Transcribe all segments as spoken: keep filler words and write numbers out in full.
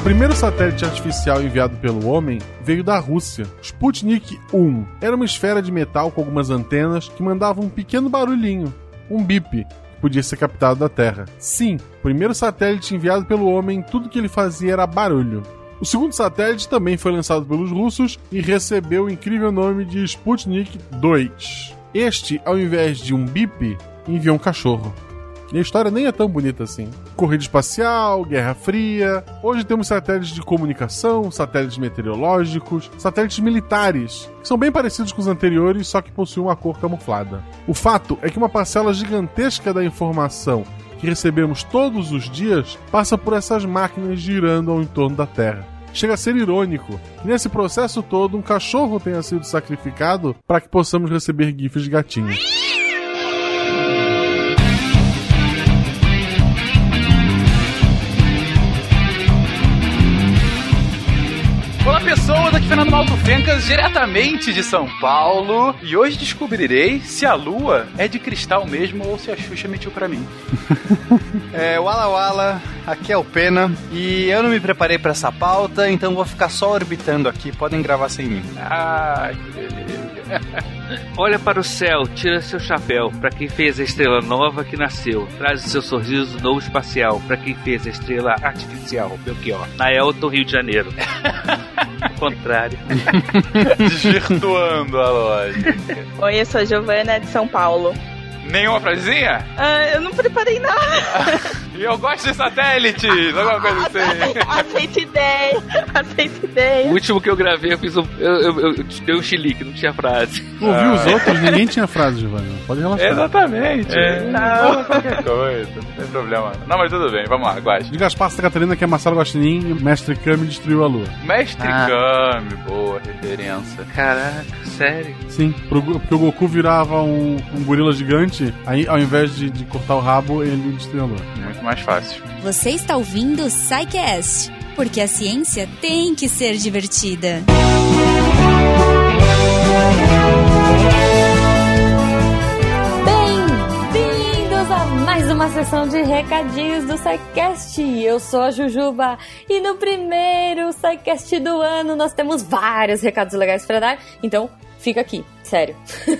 primeiro satélite artificial enviado pelo homem veio da Rússia. Sputnik um era uma esfera de metal com algumas antenas que mandava um pequeno barulhinho, um bip, que podia ser captado da Terra. Sim, o primeiro satélite enviado pelo homem, tudo que ele fazia era barulho. O segundo satélite também foi lançado pelos russos e recebeu o incrível nome de Sputnik dois. Este, ao invés de um bip, enviou um cachorro. E a história nem é tão bonita assim. Corrida espacial, Guerra Fria. Hoje temos satélites de comunicação, satélites meteorológicos, satélites militares, que são bem parecidos com os anteriores, só que possuem uma cor camuflada. O fato é que uma parcela gigantesca da informação que recebemos todos os dias passa por essas máquinas girando ao entorno da Terra. Chega a ser irônico que nesse processo todo um cachorro tenha sido sacrificado para que possamos receber gifs de gatinhos. Olá pessoas, aqui Fernando Malto Fencas, diretamente de São Paulo. E hoje descobrirei se a lua é de cristal mesmo ou se a Xuxa mentiu pra mim. É, Wala Wala, aqui é o Pena. E eu não me preparei pra essa pauta, então vou ficar só orbitando aqui. Podem gravar sem mim. Ah, que beleza. Olha para o céu, tira seu chapéu pra quem fez a estrela nova que nasceu. Traz o seu sorriso novo espacial pra quem fez a estrela artificial. Belchior, na Elton, Rio de Janeiro. Ao contrário. Desvirtuando a lógica. Oi, eu sou a Giovana de São Paulo. Nenhuma frasezinha? Ah, eu não preparei nada. E eu gosto de satélites, alguma coisa assim. Aceita ideia, aceita ideia. O último que eu gravei, eu fiz um. Eu, eu, eu, eu dei um chilique, não tinha frase. Ouviu ah. os outros? Ninguém tinha frase, Giovana. Pode relaxar. Exatamente. É. Não. Qualquer coisa, não tem problema. Não, mas tudo bem, vamos lá, Guache. De Gaspar Santa Catarina, que é Marcelo Guaxinim, o Mestre Kami destruiu a lua. Mestre Ah. Kami, boa referência. Caraca, sério? Sim, pro- porque o Goku virava um, um gorila gigante, aí ao invés de, de cortar o rabo, ele destruiu a lua. Muito mais fácil. Você está ouvindo o SciCast, porque a ciência tem que ser divertida. Bem-vindos a mais uma sessão de recadinhos do SciCast. Eu sou a Jujuba e no primeiro SciCast do ano nós temos vários recados legais para dar, então fica aqui, sério.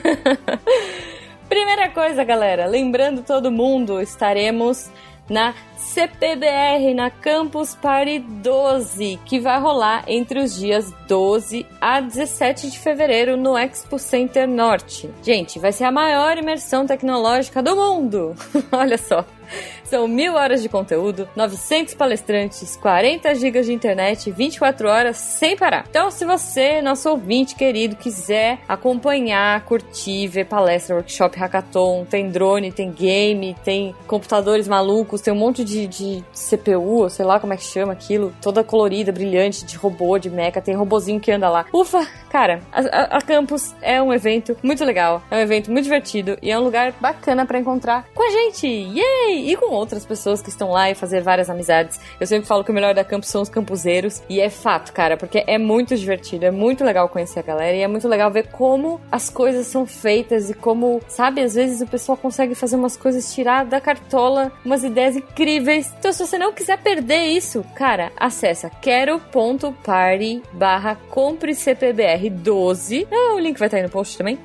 Primeira coisa, galera, lembrando todo mundo, estaremos na C P B R, na Campus Party doze, que vai rolar entre os dias doze a dezessete de fevereiro no Expo Center Norte. Gente, vai ser a maior imersão tecnológica do mundo. Olha só. São mil horas de conteúdo, novecentos palestrantes, quarenta gigas de internet, vinte e quatro horas sem parar. Então, se você, nosso ouvinte querido, quiser acompanhar, curtir, ver palestra, workshop, hackathon, tem drone, tem game, tem computadores malucos, tem um monte de, de C P U, sei lá como é que chama aquilo, toda colorida, brilhante, de robô, de mecha, tem robozinho que anda lá. Ufa, cara, a, a, a Campus é um evento muito legal, é um evento muito divertido e é um lugar bacana pra encontrar com a gente, yay! E com outras pessoas que estão lá e fazer várias amizades. Eu sempre falo que o melhor da Campus são os campuseiros e é fato, cara, porque é muito divertido, é muito legal conhecer a galera e é muito legal ver como as coisas são feitas e como, sabe, às vezes o pessoal consegue fazer umas coisas, tirar da cartola umas ideias incríveis. Então, se você não quiser perder isso, cara, acessa quero.party barra compre C P B R doze. Ah, o link vai estar aí no post também.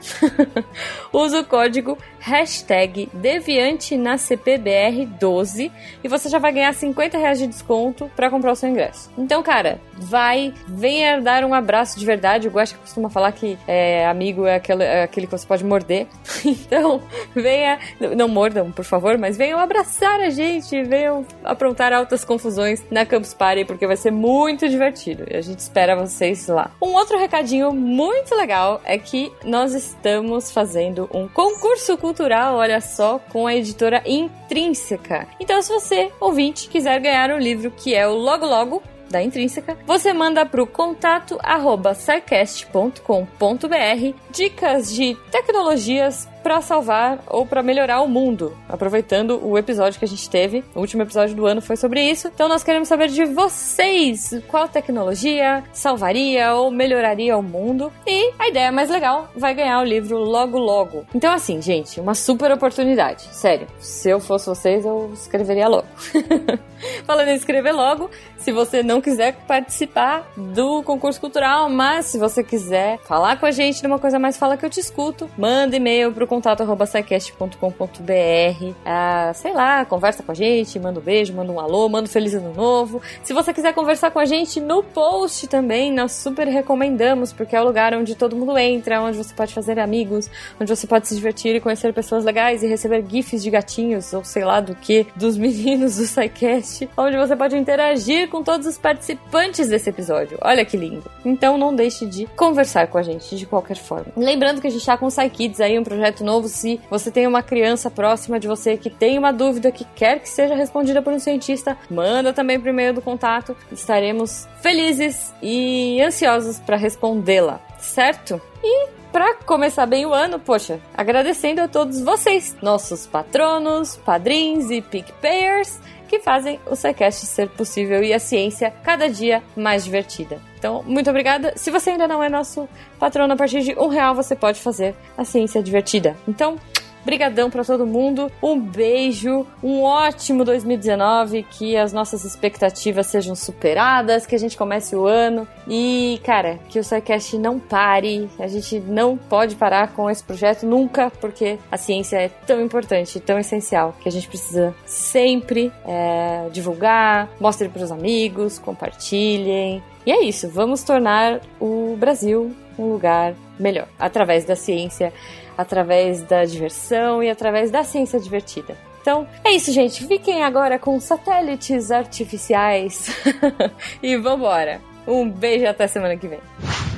Usa o código hashtag Deviante na C P B R doze e você já vai ganhar cinquenta reais de desconto pra comprar o seu ingresso. Então, cara, vai, venha dar um abraço de verdade. Eu gosto que costuma falar que é, amigo é aquele, é aquele que você pode morder. Então, venha, não mordam, por favor, mas venham abraçar a gente, venham aprontar altas confusões na Campus Party, porque vai ser muito divertido e a gente espera vocês lá. Um outro recadinho muito legal é que nós estamos fazendo um concurso cultural, olha só, com a editora Intrínseca. Então, se você, ouvinte, quiser ganhar um livro que é o Logo Logo, da Intrínseca, você manda pro contato arroba scicast ponto com ponto br dicas de tecnologias pra salvar ou pra melhorar o mundo, aproveitando o episódio que a gente teve. O último episódio do ano foi sobre isso. Então nós queremos saber de vocês qual tecnologia salvaria ou melhoraria o mundo. E a ideia mais legal vai ganhar o livro logo logo. Então assim, gente, uma super oportunidade. Sério, se eu fosse vocês, eu escreveria logo. Falando em escrever logo, se você não quiser participar do concurso cultural, mas se você quiser falar com a gente numa coisa mais Fala Que Eu Te Escuto, manda e-mail pro contato arroba saicast ponto com ponto b r. Ah, sei lá, conversa com a gente, manda um beijo, manda um alô, manda um feliz ano novo. Se você quiser conversar com a gente no post também, nós super recomendamos, porque é o lugar onde todo mundo entra, onde você pode fazer amigos, onde você pode se divertir e conhecer pessoas legais e receber gifs de gatinhos, ou sei lá do que, dos meninos do SciCast, onde você pode interagir com todos os participantes desse episódio. Olha que lindo. Então não deixe de conversar com a gente de qualquer forma. Lembrando que a gente tá com o SciKids aí, um projeto novo. Se você tem uma criança próxima de você que tem uma dúvida que quer que seja respondida por um cientista, manda também por e-mail do contato. Estaremos felizes e ansiosos para respondê-la, certo? E para começar bem o ano, poxa, agradecendo a todos vocês, nossos patronos, padrinhos e PicPayers, que fazem o SciCast ser possível e a ciência cada dia mais divertida. Então, muito obrigada. Se você ainda não é nosso patrono, a partir de um real você pode fazer a ciência divertida. Então, brigadão pra todo mundo, um beijo, um ótimo dois mil e dezenove, que as nossas expectativas sejam superadas, que a gente comece o ano e, cara, que o SciCast não pare, a gente não pode parar com esse projeto nunca, porque a ciência é tão importante, tão essencial, que a gente precisa sempre é, divulgar, mostrem pros amigos, compartilhem, e é isso, vamos tornar o Brasil um lugar melhor, através da ciência, através da diversão e através da ciência divertida. Então, é isso, gente. Fiquem agora com satélites artificiais e vambora. Um beijo e até semana que vem.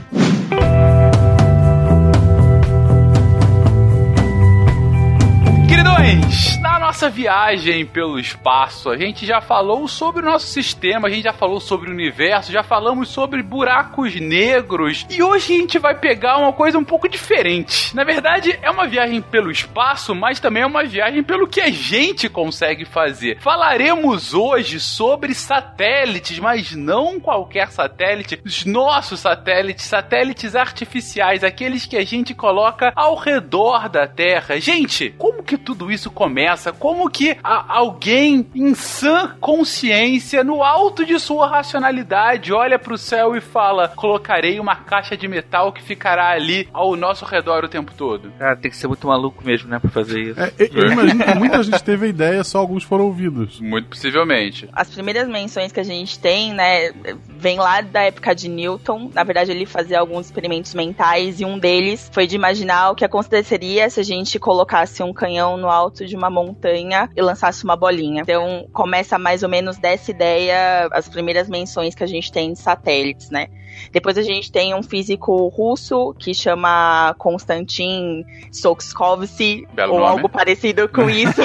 Queridões, na nossa viagem pelo espaço, a gente já falou sobre o nosso sistema, a gente já falou sobre o universo, já falamos sobre buracos negros, e hoje a gente vai pegar uma coisa um pouco diferente. Na verdade, é uma viagem pelo espaço, mas também é uma viagem pelo que a gente consegue fazer. Falaremos hoje sobre satélites, mas não qualquer satélite, os nossos satélites, satélites artificiais, aqueles que a gente coloca ao redor da Terra. Gente, como que tudo isso começa? Como que a, alguém em sã consciência, no alto de sua racionalidade, olha pro céu e fala: colocarei uma caixa de metal que ficará ali ao nosso redor o tempo todo? Cara, tem que ser muito maluco mesmo, né, pra fazer isso. É, eu imagino que muita gente teve a ideia, só alguns foram ouvidos. Muito possivelmente. As primeiras menções que a gente tem, né, vem lá da época de Newton. Na verdade, ele fazia alguns experimentos mentais e um deles foi de imaginar o que aconteceria se a gente colocasse um canhão no alto de uma montanha e lançasse uma bolinha. Então, começa mais ou menos dessa ideia, as primeiras menções que a gente tem de satélites, né? Depois a gente tem um físico russo que chama Konstantin Tsiolkovsky, Belo ou nome. Algo parecido com isso.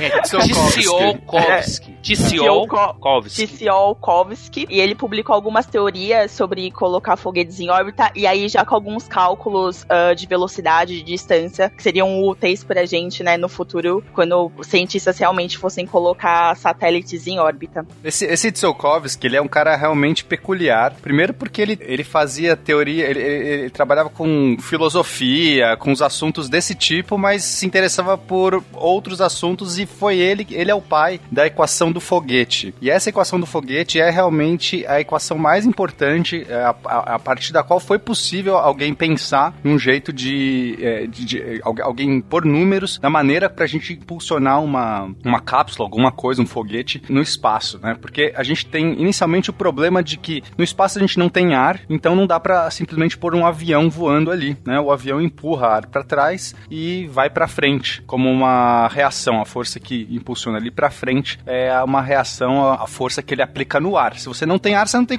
Tsiolkovsky. Tsiolkovsky. Tsiolkovsky. E ele publicou algumas teorias sobre colocar foguetes em órbita, e aí já com alguns cálculos uh, de velocidade, de distância, que seriam úteis pra gente, né, no futuro, quando os cientistas realmente fossem colocar satélites em órbita. Esse, esse Tsiolkovsky, ele é um cara realmente peculiar. Primeiro porque ele, ele fazia teoria, ele, ele, ele trabalhava com filosofia, com os assuntos desse tipo, mas se interessava por outros assuntos, e foi ele, ele é o pai da equação do foguete. E essa equação do foguete é realmente a equação mais importante, a, a, a partir da qual foi possível alguém pensar num jeito de, de, de alguém pôr números na maneira pra gente impulsionar uma, uma cápsula, alguma coisa, um foguete no espaço, né? Porque a gente tem inicialmente o problema de que no espaço a gente não tem ar, então não dá pra simplesmente pôr um avião voando ali, né? O avião empurra ar pra trás e vai pra frente, como uma reação. A força que impulsiona ali pra frente é uma reação à força que ele aplica no ar. Se você não tem ar, você não tem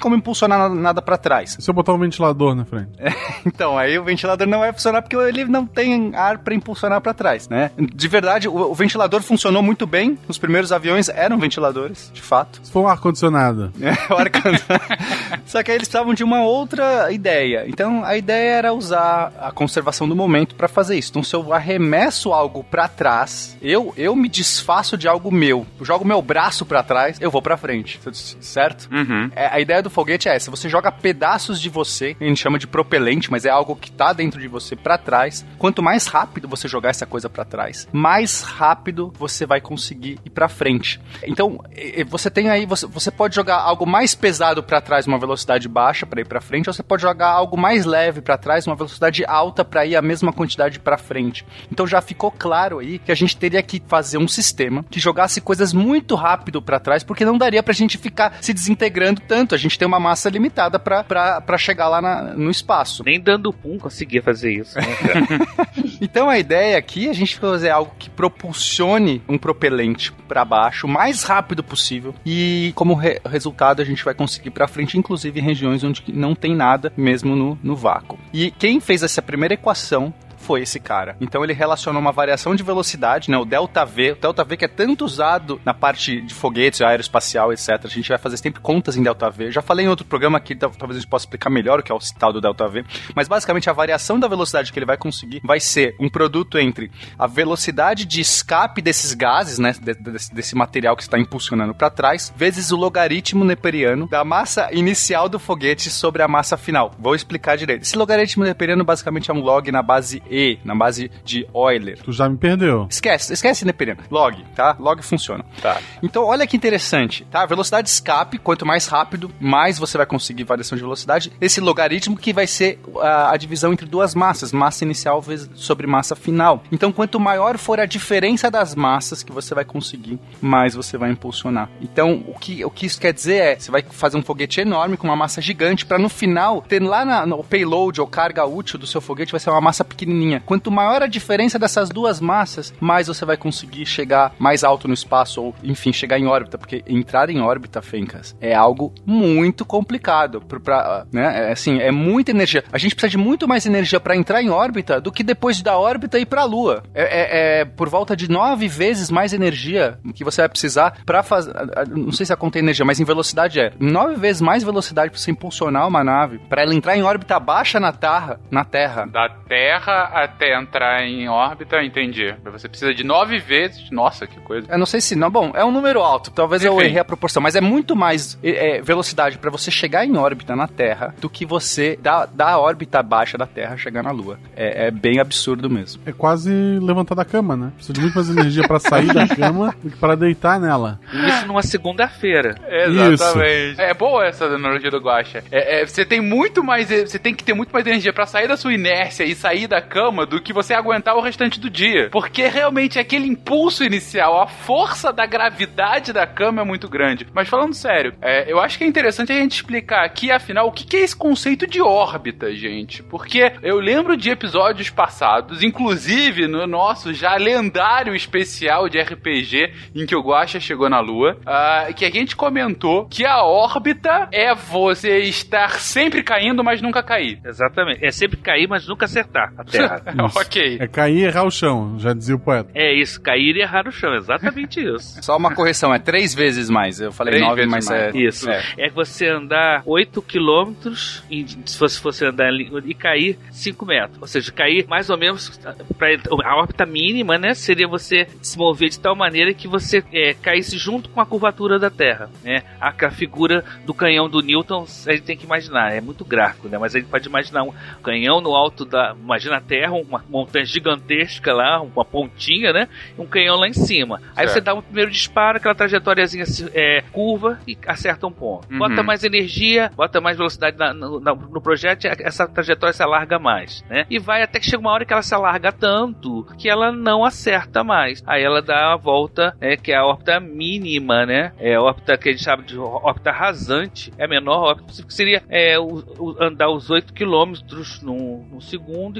como impulsionar nada, nada pra trás. E se eu botar um ventilador na frente? É, então, aí o ventilador não vai funcionar porque ele não tem ar pra impulsionar pra trás, né? De verdade, o, o ventilador funcionou muito bem. Os primeiros aviões eram ventiladores, de fato. Se for um ar-condicionado. É, o ar-condicionado. Só que aí eles precisavam de uma outra ideia. Então, a ideia era usar a conservação do momento pra fazer isso. Então, se eu arremesso algo pra trás, eu, eu me desfaço de algo meu. Eu jogo meu braço pra trás, eu vou pra frente. Certo? Uhum. É, a ideia do foguete é essa. Você joga pedaços de você, a gente chama de propelente, mas é algo que tá dentro de você pra trás. Quanto mais rápido você jogar essa coisa pra trás, mais rápido você vai conseguir ir pra frente. Então, você tem aí, você, você pode jogar algo mais pesado pra trás, uma velocidade baixa pra ir pra frente, ou você pode jogar algo mais leve pra trás, uma velocidade alta pra ir a mesma quantidade pra frente. Então já ficou claro aí que a gente teria que fazer um sistema que jogasse coisas muito rápido pra trás, porque não daria pra gente ficar se desintegrando tanto. A gente tem uma massa limitada pra, pra, pra chegar lá na, no espaço. Nem dando pum conseguia fazer isso, né, cara? Então a ideia aqui é a gente fazer algo que propulsione um propelente pra baixo o mais rápido possível e como re- resultado a gente vai conseguir pra frente, inclusive em regiões onde não tem nada mesmo no, no vácuo. E quem fez essa primeira equação foi esse cara. Então ele relacionou uma variação de velocidade, né, o ΔV, o ΔV que é tanto usado na parte de foguetes, aeroespacial, etcétera. A gente vai fazer sempre contas em ΔV. Já falei em outro programa aqui, talvez a gente possa explicar melhor o que é o tal do ΔV, mas basicamente a variação da velocidade que ele vai conseguir vai ser um produto entre a velocidade de escape desses gases, né, desse, desse material que está impulsionando para trás, vezes o logaritmo neperiano da massa inicial do foguete sobre a massa final. Vou explicar direito. Esse logaritmo neperiano basicamente é um log na base E, na base de Euler. Tu já me perdeu. Esquece, esquece neperiano. Log, tá? Log funciona. Tá. Então, olha que interessante, tá? A velocidade de escape, quanto mais rápido, mais você vai conseguir variação de velocidade. Esse logaritmo que vai ser a, a divisão entre duas massas, massa inicial vezes sobre massa final. Então, quanto maior for a diferença das massas que você vai conseguir, mais você vai impulsionar. Então, o que, o que isso quer dizer é, você vai fazer um foguete enorme com uma massa gigante, para no final, ter lá na, no payload ou carga útil do seu foguete, vai ser uma massa pequenininha. Quanto maior a diferença dessas duas massas, mais você vai conseguir chegar mais alto no espaço ou, enfim, chegar em órbita, porque entrar em órbita, Fencas, é algo muito complicado, pra, pra, né? É, assim, é muita energia. A gente precisa de muito mais energia para entrar em órbita do que depois da órbita ir para a Lua. É, é, é por volta de nove vezes mais energia que você vai precisar para fazer, não sei se a conta é energia, mas em velocidade é nove vezes mais velocidade para você impulsionar uma nave, para ela entrar em órbita baixa na Terra, na Terra. Da Terra até entrar em órbita, entendi. Você precisa de nove vezes. Nossa, que coisa. Eu não sei se não. Bom, é um número alto. Talvez Enfim. eu errei a proporção, mas é muito mais é, velocidade para você chegar em órbita na Terra do que você da, da órbita baixa da Terra chegar na Lua. É, é bem absurdo mesmo. É quase levantar da cama, né? Precisa de muito mais energia para sair da cama do que para deitar nela. Isso numa segunda-feira. Exatamente. Isso. É boa essa analogia do Guaxa. É, é, você tem muito mais. Você tem que ter muito mais energia para sair da sua inércia e sair da cama do que você aguentar o restante do dia. Porque realmente aquele impulso inicial, a força da gravidade da cama é muito grande. Mas falando sério, é, eu acho que é interessante a gente explicar aqui, afinal, o que, que é esse conceito de órbita, gente. Porque eu lembro de episódios passados, inclusive no nosso já lendário especial de R P G, em que o Guaxa chegou na Lua, uh, que a gente comentou que a órbita é você estar sempre caindo, mas nunca cair. Exatamente. É sempre cair, mas nunca acertar a Terra. Ok. É cair e errar o chão, já dizia o poeta. É isso, cair e errar o chão, exatamente isso. Só uma correção, é três vezes mais. Eu falei três nove, mas mais. é... Isso. É. é você andar oito quilômetros, e, se fosse, fosse andar e cair cinco metros. Ou seja, cair mais ou menos pra, a órbita mínima, né? Seria você se mover de tal maneira que você é, caísse junto com a curvatura da Terra, né? A, a figura do canhão do Newton, a gente tem que imaginar, é muito gráfico, né? Mas a gente pode imaginar um canhão no alto da... Imagina a Terra, uma montanha gigantesca lá, uma pontinha, né? Um canhão lá em cima. Aí certo. Você dá um primeiro disparo, aquela trajetóriazinha é, curva e acerta um ponto. Uhum. Bota mais energia, bota mais velocidade na, no, na, no projeto, essa trajetória se alarga mais, né? E vai até que chega uma hora que ela se alarga tanto que ela não acerta mais. Aí ela dá a volta, é, que é a órbita mínima, né? É a órbita que a gente chama de órbita rasante, é a menor órbita possível, que seria é, o, o, andar os oito quilômetros no, no segundo e cair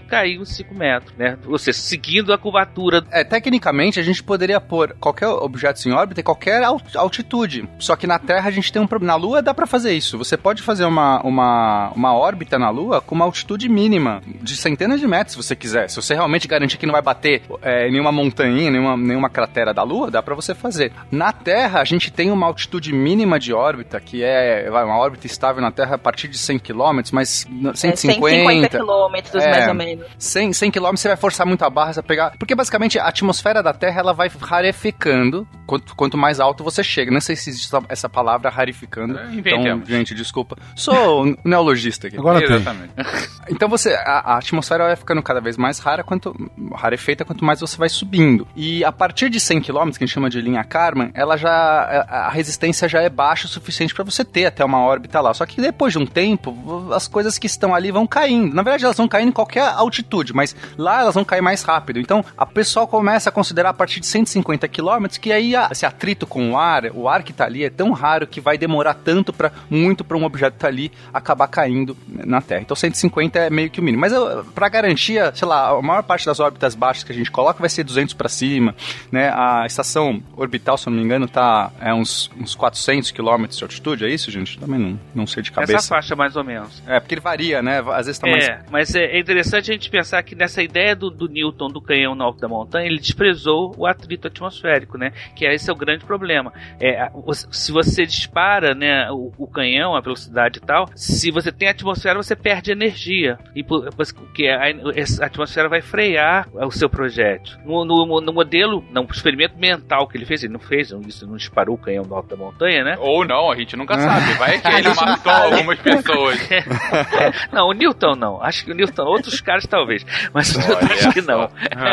vírgula cinco metros, né? Ou seja, seguindo a curvatura. É, tecnicamente, a gente poderia pôr qualquer objeto em órbita em qualquer altitude. Só que na Terra a gente tem um problema. Na Lua dá pra fazer isso. Você pode fazer uma, uma, uma órbita na Lua com uma altitude mínima, de centenas de metros, se você quiser. Se você realmente garantir que não vai bater é, nenhuma montanha, nenhuma, nenhuma cratera da Lua, dá pra você fazer. Na Terra, a gente tem uma altitude mínima de órbita, que é uma órbita estável na Terra a partir de cem quilômetros, mas cento e cinquenta... cento e cinquenta quilômetros, é, mais ou menos. cem, cem quilômetros você vai forçar muito a barra, você vai pegar... Porque basicamente a atmosfera da Terra ela vai rarefecando quanto, quanto mais alto você chega. Não sei se existe essa palavra rarificando. É, então, gente, desculpa. Sou neologista aqui. Agora tem. Exatamente. Então você, a, a atmosfera vai ficando cada vez mais rara, quanto rarefeita, quanto mais você vai subindo. E a partir de cem quilômetros, que a gente chama de linha Kármán, ela já, a, a resistência já é baixa o suficiente para você ter até uma órbita lá. Só que depois de um tempo, as coisas que estão ali vão caindo. Na verdade, elas vão caindo em qualquer altitude, mas lá elas vão cair mais rápido. Então, a pessoa começa a considerar a partir de cento e cinquenta quilômetros que aí a, esse atrito com o ar, o ar que tá ali é tão raro que vai demorar tanto para muito para um objeto que tá ali acabar caindo na Terra. Então, cento e cinquenta é meio que o mínimo. Mas para garantia, sei lá, a maior parte das órbitas baixas que a gente coloca vai ser duzentos para cima, né? A estação orbital, se eu não me engano, tá é uns, uns quatrocentos quilômetros de altitude, é isso, gente? Também não, não sei de cabeça. Essa faixa, mais ou menos. É, porque ele varia, né? Às vezes tá mais... É, mas é interessante a gente pensar que nessa ideia do, do Newton, do canhão no alto da montanha, ele desprezou o atrito atmosférico, né? Que esse é o grande problema. É, se você dispara, né, o, o canhão, a velocidade e tal, se você tem atmosfera, você perde energia. E porque a, a atmosfera vai frear o seu projétil. No, no, no modelo, no experimento mental que ele fez, ele não fez isso, não disparou o canhão no alto da montanha, né? Ou não, a gente nunca sabe. Vai que ele matou algumas pessoas. Não, o Newton não. Acho que o Newton, outros caras talvez. Mas o Newton acho que não. Uhum.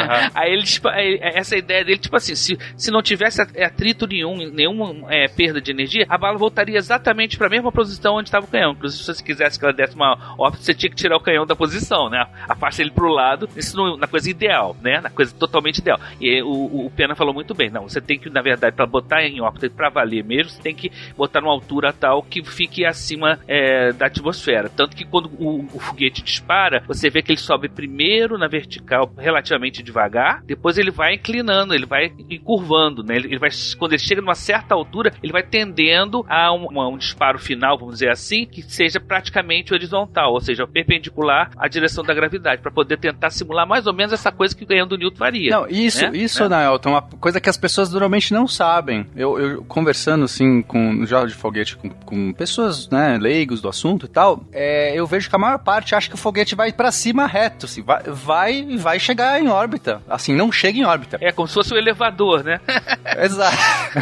Aí ele, essa ideia dele, tipo assim, se, se não tivesse atrito nenhum, nenhuma é, perda de energia, a bala voltaria exatamente para a mesma posição onde estava o canhão. Inclusive, se você quisesse que ela desse uma órbita, você tinha que tirar o canhão da posição, né? Afasta ele pro lado, isso não, na coisa ideal, né? Na coisa totalmente ideal. E o, o Pena falou muito bem. Não, você tem que, na verdade, para botar em órbita para valer mesmo, você tem que botar numa altura tal que fique acima é, da atmosfera. Tanto que quando o, o foguete dispara, você vê que ele sobe primeiro na vertical relativamente devagar, depois ele vai inclinando, ele vai encurvando, né? Ele, ele vai, quando ele chega numa certa altura, ele vai tendendo a um, um disparo final, vamos dizer assim, que seja praticamente horizontal, ou seja, perpendicular à direção da gravidade, para poder tentar simular mais ou menos essa coisa que o canhão do Newton faria. Não, isso, né? isso, né? Naelton, é uma coisa que as pessoas normalmente não sabem. Eu, eu conversando, assim, com no Jornal de Foguete, com, com pessoas, né, leigos do assunto e tal, é, eu vejo que a maior parte acha que o foguete vai pra cima reto, assim, vai, vai, vai chegar em órbita. Assim, não chega em órbita. É como se fosse um elevador, né? Exato.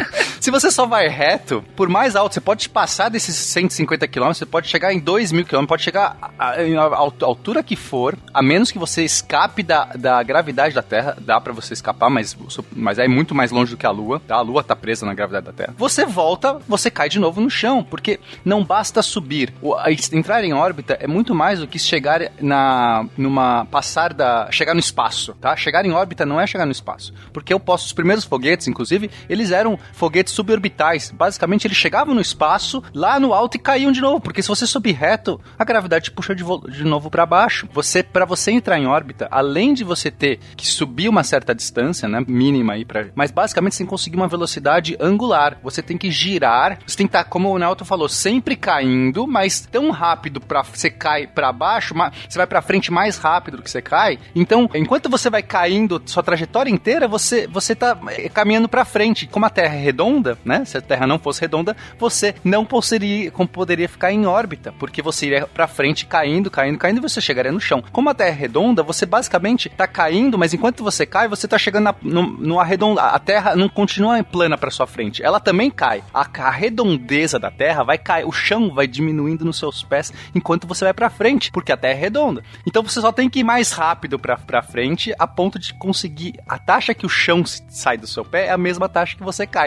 Se você só vai reto, por mais alto, você pode passar desses cento e cinquenta quilômetros, você pode chegar em dois mil quilômetros, pode chegar a, a, a altura que for, a menos que você escape da, da gravidade da Terra, dá pra você escapar, mas, mas é muito mais longe do que a Lua, tá? A Lua tá presa na gravidade da Terra. Você volta, você cai de novo no chão, porque não basta subir. O, a, entrar em órbita é muito mais do que chegar na, numa, passar da, chegar no espaço, tá? Chegar em órbita não é chegar no espaço, porque eu posso, os primeiros foguetes, inclusive, eles eram foguetes suborbitais. Basicamente, eles chegavam no espaço, lá no alto e caíam de novo, porque se você subir reto, a gravidade te puxa de, de novo para baixo. Você, para você entrar em órbita, além de você ter que subir uma certa distância, né, mínima aí, pra, mas basicamente você tem que conseguir uma velocidade angular. Você tem que girar, você tem que estar, como o Nelton falou, sempre caindo, mas tão rápido para você cai para baixo, você vai para frente mais rápido do que você cai. Então, enquanto você vai caindo sua trajetória inteira, você você tá caminhando para frente. Como a Terra é redonda, né? Se a Terra não fosse redonda, você não poderia, como poderia ficar em órbita, porque você iria para frente caindo, caindo, caindo e você chegaria no chão. Como a Terra é redonda, você basicamente tá caindo, mas enquanto você cai, você tá chegando na, no, no arredonda, a Terra não continua plana para sua frente, ela também cai. A, a redondeza da Terra vai cair, o chão vai diminuindo nos seus pés enquanto você vai para frente, porque a Terra é redonda. Então você só tem que ir mais rápido para para frente a ponto de conseguir a taxa que o chão sai do seu pé é a mesma taxa que você cai. É meio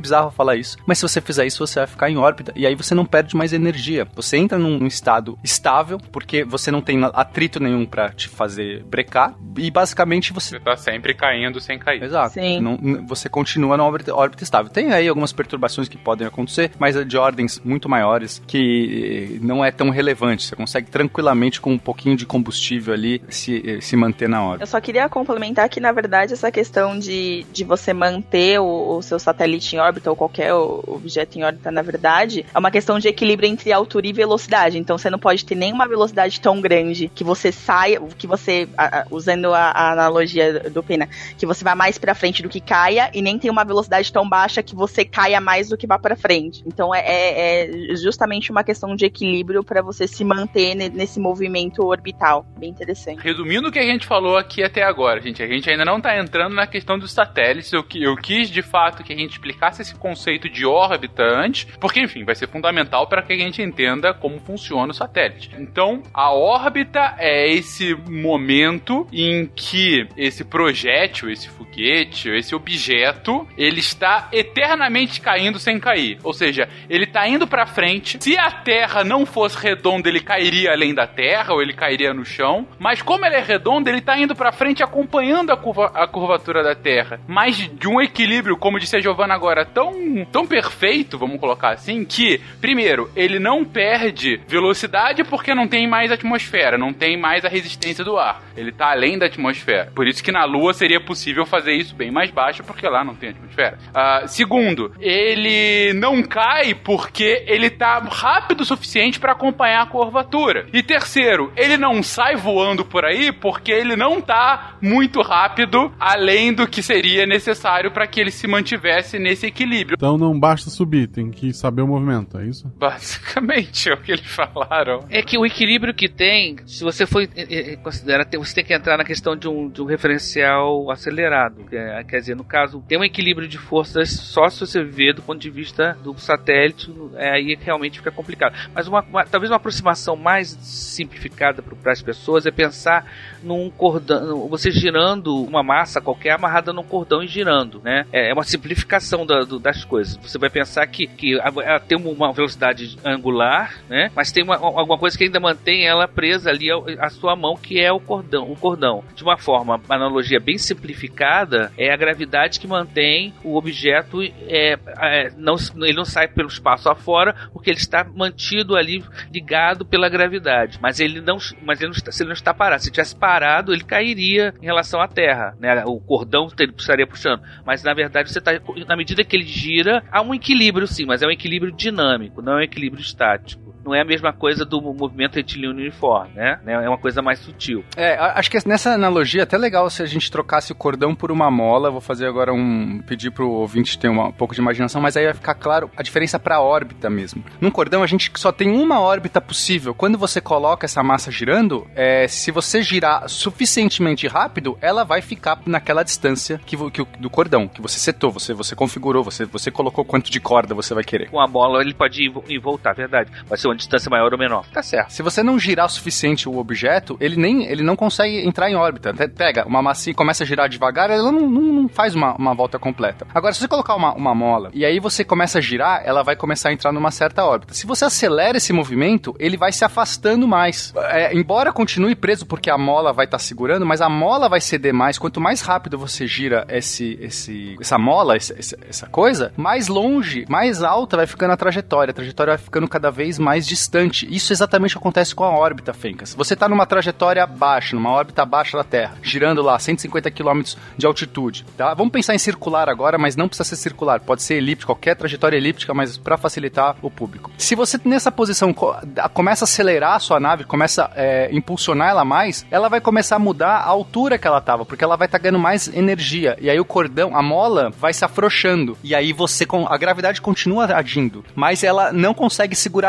bizarro falar isso, mas se você fizer isso, você vai ficar em órbita, e aí você não perde mais energia. Você entra num, num estado estável, porque você não tem atrito nenhum pra te fazer brecar, e basicamente você... Você tá sempre caindo sem cair. Exato. Sim. Não, você continua na órbita, órbita estável. Tem aí algumas perturbações que podem acontecer, mas é de ordens muito maiores, que não é tão relevante. Você consegue tranquilamente, com um pouquinho de combustível ali, se, se manter na órbita. Eu só queria complementar que, na verdade, essa questão de, de você manter o, o seu satélite em órbita, ou qualquer objeto em órbita, na verdade, é uma questão de equilíbrio entre altura e velocidade. Então, você não pode ter nenhuma velocidade tão grande que você saia, que você, usando a, a analogia do Pena, que você vá mais pra frente do que caia, e nem tem uma velocidade tão baixa que você caia mais do que vá pra frente. Então, é, é, é justamente uma questão de equilíbrio para você se manter nesse movimento orbital. Bem interessante. Resumindo o que a gente falou aqui até agora, gente, a gente ainda não tá entrando na questão dos satélites. Eu, eu quis, de fato, que a gente explicasse esse conceito de órbita antes, porque, enfim, vai ser fundamental para que a gente entenda como funciona o satélite. Então, a órbita é esse momento em que esse projétil, esse foguete, esse objeto, ele está eternamente caindo sem cair. Ou seja, ele está indo para frente. Se a Terra não fosse redonda, ele cairia além da Terra, ou ele cairia no chão. Mas como ele é redondo, ele está indo para frente acompanhando a, curva, a curvatura da Terra. Mas de um equilíbrio, como disse a Giovanna agora, tão, tão perfeito, vamos colocar assim, que, primeiro, ele não perde velocidade porque não tem mais atmosfera, não tem mais a resistência do ar. Ele está além da atmosfera. Por isso que na Lua seria possível fazer isso bem mais baixo, porque lá não tem atmosfera. Uh, segundo, ele não cai porque ele está rápido o suficiente para acompanhar a curvatura. E terceiro, ele não sai voando por aí porque ele não está muito rápido além do que seria necessário para que ele se mantivesse nesse equilíbrio. Então não basta subir, tem que saber o movimento, é isso? Basicamente é o que eles falaram. É que o equilíbrio que tem, se você for considerar, você tem que entrar na questão de um, de um referencial acelerado. É, quer dizer, no caso, tem um equilíbrio de forças só se você ver do ponto de vista do satélite, é, aí realmente fica complicado. Mas uma, uma, talvez uma aproximação mais simplificada para as pessoas é pensar num cordão, você girando uma massa qualquer amarrada num cordão e girando, né? É uma simplificação da, do, das coisas. Você vai pensar que, que ela tem uma velocidade angular, né? Mas tem uma, alguma coisa que ainda mantém ela presa ali à sua mão, que é o cordão, o cordão. De uma forma, uma analogia bem simplificada, é a gravidade que mantém o objeto, é, é, não, ele não sai pelo espaço afora, porque ele está mantido ali ligado pela gravidade. Mas ele não, mas ele não está, se ele não está parado, se tivesse parado, ele cairia em relação à Terra, né? O cordão ele estaria puxando. Mas na verdade, você tá, na medida que ele gira, há um equilíbrio sim, mas é um equilíbrio dinâmico, não é um equilíbrio estático. Não é a mesma coisa do movimento retilíneo uniforme, né? É uma coisa mais sutil. É, acho que nessa analogia é até legal se a gente trocasse o cordão por uma mola. Vou fazer agora um... pedir pro ouvinte ter uma, um pouco de imaginação, mas aí vai ficar claro a diferença pra órbita mesmo. Num cordão, a gente só tem uma órbita possível. Quando você coloca essa massa girando, é, se você girar suficientemente rápido, ela vai ficar naquela distância que, que, do cordão, que você setou, você, você configurou, você, você colocou quanto de corda você vai querer. Com a bola, ele pode ir e voltar, verdade. Pode ser uma distância maior ou menor. Tá certo. Se você não girar o suficiente o objeto, ele nem ele não consegue entrar em órbita. Pega uma massinha e começa a girar devagar, ela não, não, não faz uma, uma volta completa. Agora, se você colocar uma, uma mola e aí você começa a girar, ela vai começar a entrar numa certa órbita. Se você acelera esse movimento, ele vai se afastando mais. É, embora continue preso porque a mola vai estar tá segurando, mas a mola vai ceder mais. Quanto mais rápido você gira esse, esse, essa mola, esse, essa coisa, mais longe, mais alta vai ficando a trajetória. A trajetória vai ficando cada vez mais distante. Isso exatamente acontece com a órbita, Fencas. Você está numa trajetória baixa, numa órbita baixa da Terra, girando lá cento e cinquenta quilômetros de altitude, tá? Vamos pensar em circular agora, mas não precisa ser circular, pode ser elíptico, qualquer trajetória elíptica, mas para facilitar o público. Se você nessa posição começa a acelerar a sua nave, começa a é, impulsionar ela mais, ela vai começar a mudar a altura que ela estava, porque ela vai estar tá ganhando mais energia, e aí o cordão, a mola vai se afrouxando, e aí você, a gravidade continua agindo, mas ela não consegue segurar com tanta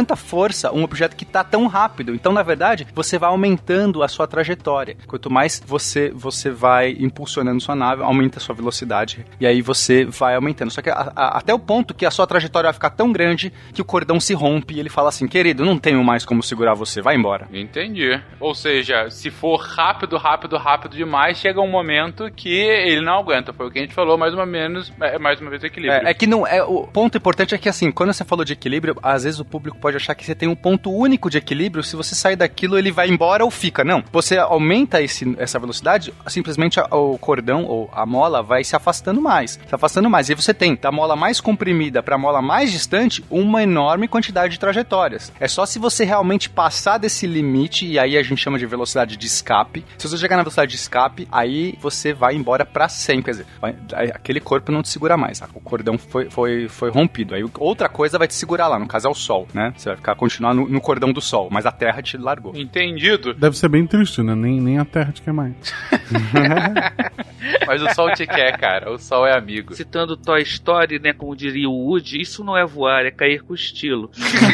tanta força um objeto que tá tão rápido. Então, na verdade, você vai aumentando a sua trajetória. Quanto mais você, você vai impulsionando sua nave, aumenta a sua velocidade. E aí você vai aumentando. Só que a, a, até o ponto que a sua trajetória vai ficar tão grande que o cordão se rompe e ele fala assim, querido, não tenho mais como segurar você, vai embora. Entendi. Ou seja, se for rápido, rápido, rápido demais, chega um momento que ele não aguenta. Foi o que a gente falou, mais ou menos, é, mais uma vez o equilíbrio. É, é que não é, o ponto importante é que assim, quando você falou de equilíbrio, às vezes o público pode achar que você tem um ponto único de equilíbrio, se você sair daquilo, ele vai embora ou fica. Não, você aumenta esse, essa velocidade, simplesmente o cordão ou a mola vai se afastando mais, se afastando mais, e você tem da mola mais comprimida para a mola mais distante, uma enorme quantidade de trajetórias. É só se você realmente passar desse limite, e aí a gente chama de velocidade de escape. Se você chegar na velocidade de escape, aí você vai embora para sempre, quer dizer, vai, aquele corpo não te segura mais, o cordão foi, foi, foi rompido, aí outra coisa vai te segurar lá, no caso é o sol, né? Você vai ficar, continuar no, no cordão do sol, mas a Terra te largou. Entendido. Deve ser bem triste, né? Nem, nem a Terra te quer mais. Mas o sol te quer, cara. O sol é amigo. Citando Toy Story, né, como diria o Woody, isso não é voar, é cair com estilo.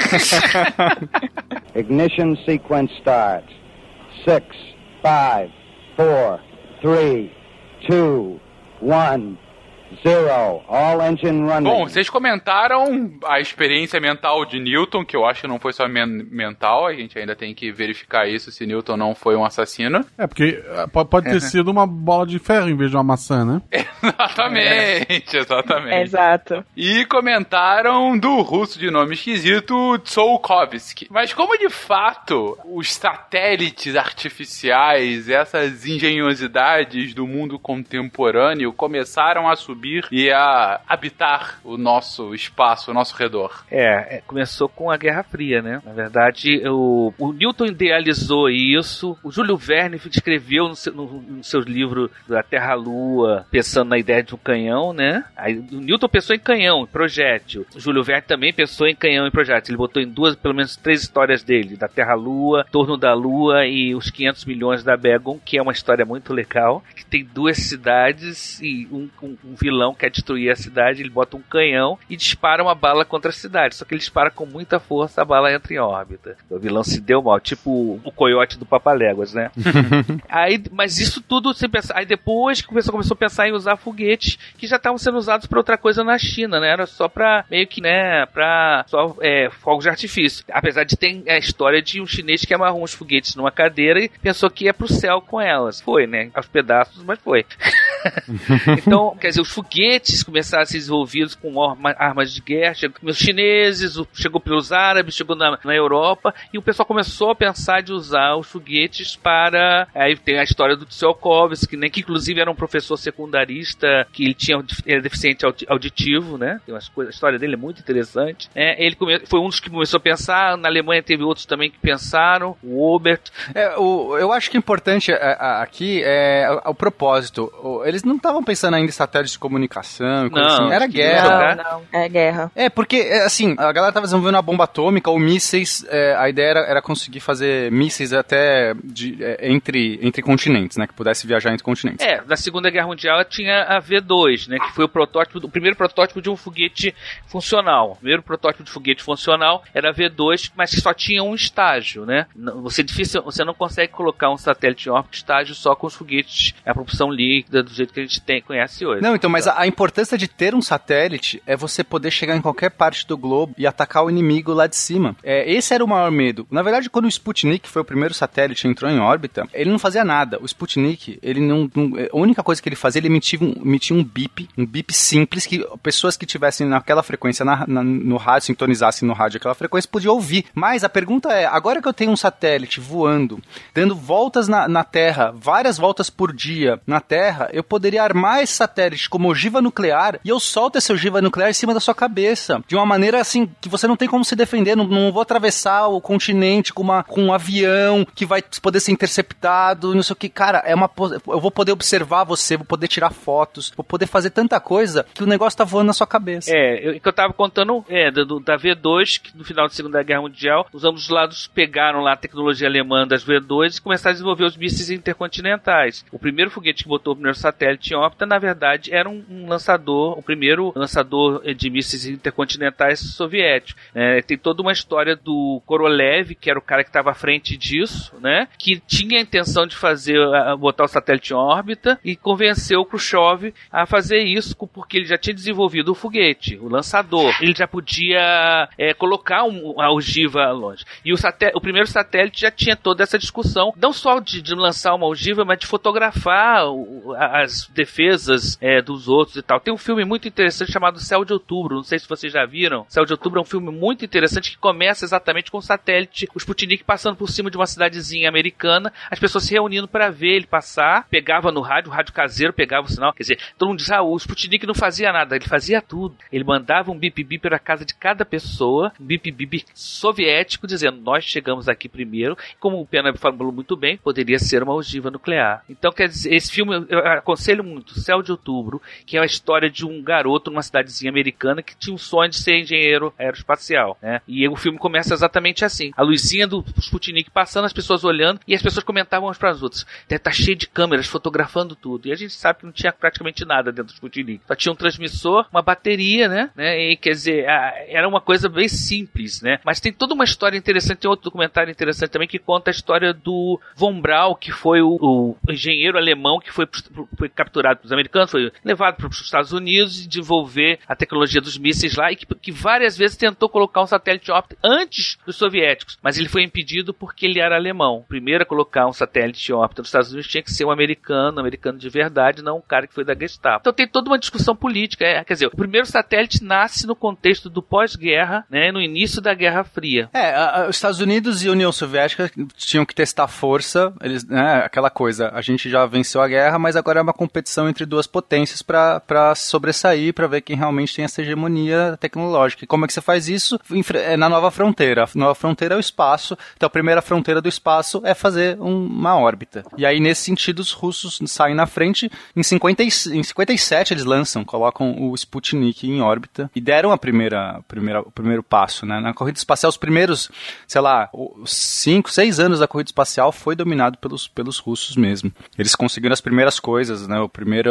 Ignition sequence starts. Six, five, four, three, two, one... Zero. All engine running. Bom, vocês comentaram a experiência mental de Newton, que eu acho que não foi só men- mental, a gente ainda tem que verificar isso, se Newton não foi um assassino. É, porque pode, pode ter uhum. sido uma bola de ferro em vez de uma maçã, né? Exatamente, é. exatamente. Exato. E comentaram do russo de nome esquisito, Tsiolkovsky. Mas como de fato os satélites artificiais, essas engenhosidades do mundo contemporâneo começaram a subir e a habitar o nosso espaço, o nosso redor. É, é, começou com a Guerra Fria, né? Na verdade, o, o Newton idealizou isso, o Júlio Verne escreveu no seu, no, no seu livro da Terra-Lua, pensando na ideia de um canhão, né? Aí, o Newton pensou em canhão, em projétil. O Júlio Verne também pensou em canhão e projétil. Ele botou em duas, pelo menos três histórias dele, da Terra-Lua, Torno da Lua e os quinhentos milhões da Begon, que é uma história muito legal, que tem duas cidades e um, um, um vilão quer destruir a cidade, ele bota um canhão e dispara uma bala contra a cidade, só que ele dispara com muita força, a bala entra em órbita. O vilão se deu mal, tipo o coiote do Papaléguas, né? Aí, mas isso tudo sem pensar. Aí depois que o pessoal começou a pensar em usar foguetes que já estavam sendo usados para outra coisa na China, né? Era só pra meio que, né, pra só é, fogos de artifício. Apesar de ter a história de um chinês que amarrou uns foguetes numa cadeira e pensou que ia pro céu com elas. Foi, né? Aos pedaços, mas foi. Então, quer dizer, os foguetes começaram a ser desenvolvidos com armas de guerra, chegou os chineses, chegou pelos árabes, chegou na, na Europa, e o pessoal começou a pensar de usar os foguetes para... Aí tem a história do Tsiolkovsky, né, que inclusive era um professor secundarista, que ele tinha era deficiente auditivo, né, tem umas coisas, a história dele é muito interessante. É, ele come, foi um dos que começou a pensar, na Alemanha teve outros também que pensaram, o Obert. É, o, eu acho que o importante aqui é o, o propósito. Eles não estavam pensando ainda em satélites de comunicação e coisa não, assim. Era guerra. Não, não, é guerra. É, porque, assim, a galera tava desenvolvendo uma bomba atômica ou mísseis, é, a ideia era, era conseguir fazer mísseis até de, é, entre, entre continentes, né, que pudesse viajar entre continentes. É, na Segunda Guerra Mundial tinha a V dois, né, que foi o protótipo, o primeiro protótipo de um foguete funcional. O primeiro protótipo de foguete funcional era a V dois, mas que só tinha um estágio, né. Você, difícil, você não consegue colocar um satélite em órbita estágio só com os foguetes, a propulsão líquida, do jeito que a gente tem, conhece hoje. Não, então, mas a, a importância de ter um satélite é você poder chegar em qualquer parte do globo e atacar o inimigo lá de cima. É, esse era o maior medo. Na verdade, quando o Sputnik foi o primeiro satélite que entrou em órbita, ele não fazia nada. O Sputnik, ele não, não a única coisa que ele fazia, ele emitia um, emitia um bip, um bip simples, que pessoas que tivessem naquela frequência na, na, no rádio, sintonizassem no rádio aquela frequência, podiam ouvir. Mas a pergunta é, agora que eu tenho um satélite voando, dando voltas na, na Terra, várias voltas por dia na Terra, eu poderia armar esse satélite como ogiva nuclear e eu solto esse ogiva nuclear em cima da sua cabeça. De uma maneira assim, que você não tem como se defender. Não, não vou atravessar o continente com, uma, com um avião que vai poder ser interceptado, não sei o que. Cara, é uma, eu vou poder observar você, vou poder tirar fotos, vou poder fazer tanta coisa que o negócio tá voando na sua cabeça. É, eu, que eu tava contando é, do, da V dois, que no final da Segunda Guerra Mundial, os ambos lados pegaram lá a tecnologia alemã das V dois e começaram a desenvolver os mísseis intercontinentais. O primeiro foguete que botou o primeiro satélite satélite em órbita, na verdade, era um, um lançador, o primeiro lançador de mísseis intercontinentais soviético. É, tem toda uma história do Korolev, que era o cara que estava à frente disso, né? Que tinha a intenção de fazer, a, botar o satélite em órbita e convenceu o Khrushchev a fazer isso, porque ele já tinha desenvolvido o foguete, o lançador. Ele já podia é, colocar um, a ogiva longe. E o, satel- o primeiro satélite já tinha toda essa discussão, não só de, de lançar uma ogiva, mas de fotografar o, as defesas é, dos outros e tal. Tem um filme muito interessante chamado Céu de Outubro, não sei se vocês já viram. Céu de Outubro é um filme muito interessante que começa exatamente com o satélite, o Sputnik passando por cima de uma cidadezinha americana, as pessoas se reunindo para ver ele passar, pegava no rádio, o rádio caseiro pegava o sinal, quer dizer, todo mundo diz, ah, o Sputnik não fazia nada, ele fazia tudo. Ele mandava um bip-bip para a casa de cada pessoa, um bip-bip soviético, dizendo, nós chegamos aqui primeiro, como o Pena falou muito bem, poderia ser uma ogiva nuclear. Então, quer dizer, esse filme eu aconselho muito, Céu de Outubro, que é a história de um garoto numa cidadezinha americana que tinha um sonho de ser engenheiro aeroespacial, né? E o filme começa exatamente assim, a luzinha do Sputnik passando, as pessoas olhando, e as pessoas comentavam umas para as outras. Tá cheio de câmeras fotografando tudo, e a gente sabe que não tinha praticamente nada dentro do Sputnik. Só tinha um transmissor, uma bateria, né? né? E quer dizer, era uma coisa bem simples, né? Mas tem toda uma história interessante, tem outro documentário interessante também que conta a história do Von Braun, que foi o, o engenheiro alemão que foi, foi capturado pelos americanos, foi levado para os Estados Unidos e desenvolver a tecnologia dos mísseis lá, e que, que várias vezes tentou colocar um satélite óptico antes dos soviéticos, mas ele foi impedido porque ele era alemão. O primeiro a colocar um satélite óptico nos Estados Unidos tinha que ser um americano, um americano de verdade, não um cara que foi da Gestapo. Então tem toda uma discussão política, é, quer dizer, o primeiro satélite nasce no contexto do pós-guerra, né, no início da Guerra Fria. É, a, a, os Estados Unidos e a União Soviética tinham que testar força, eles, né, aquela coisa, a gente já venceu a guerra, mas agora é uma competição entre duas potências para sobressair, para ver quem realmente tem essa hegemonia tecnológica. E como é que você faz isso? É na nova fronteira. A nova fronteira é o espaço, então a primeira fronteira do espaço é fazer um, uma órbita. E aí, nesse sentido, os russos saem na frente. Em, cinquenta, em cinquenta e sete eles lançam, colocam o Sputnik em órbita e deram a primeira, primeira, o primeiro passo, né? Na corrida espacial, os primeiros, sei lá, cinco, seis anos da corrida espacial foi dominado pelos, pelos russos mesmo. Eles conseguiram as primeiras coisas, né? O primeiro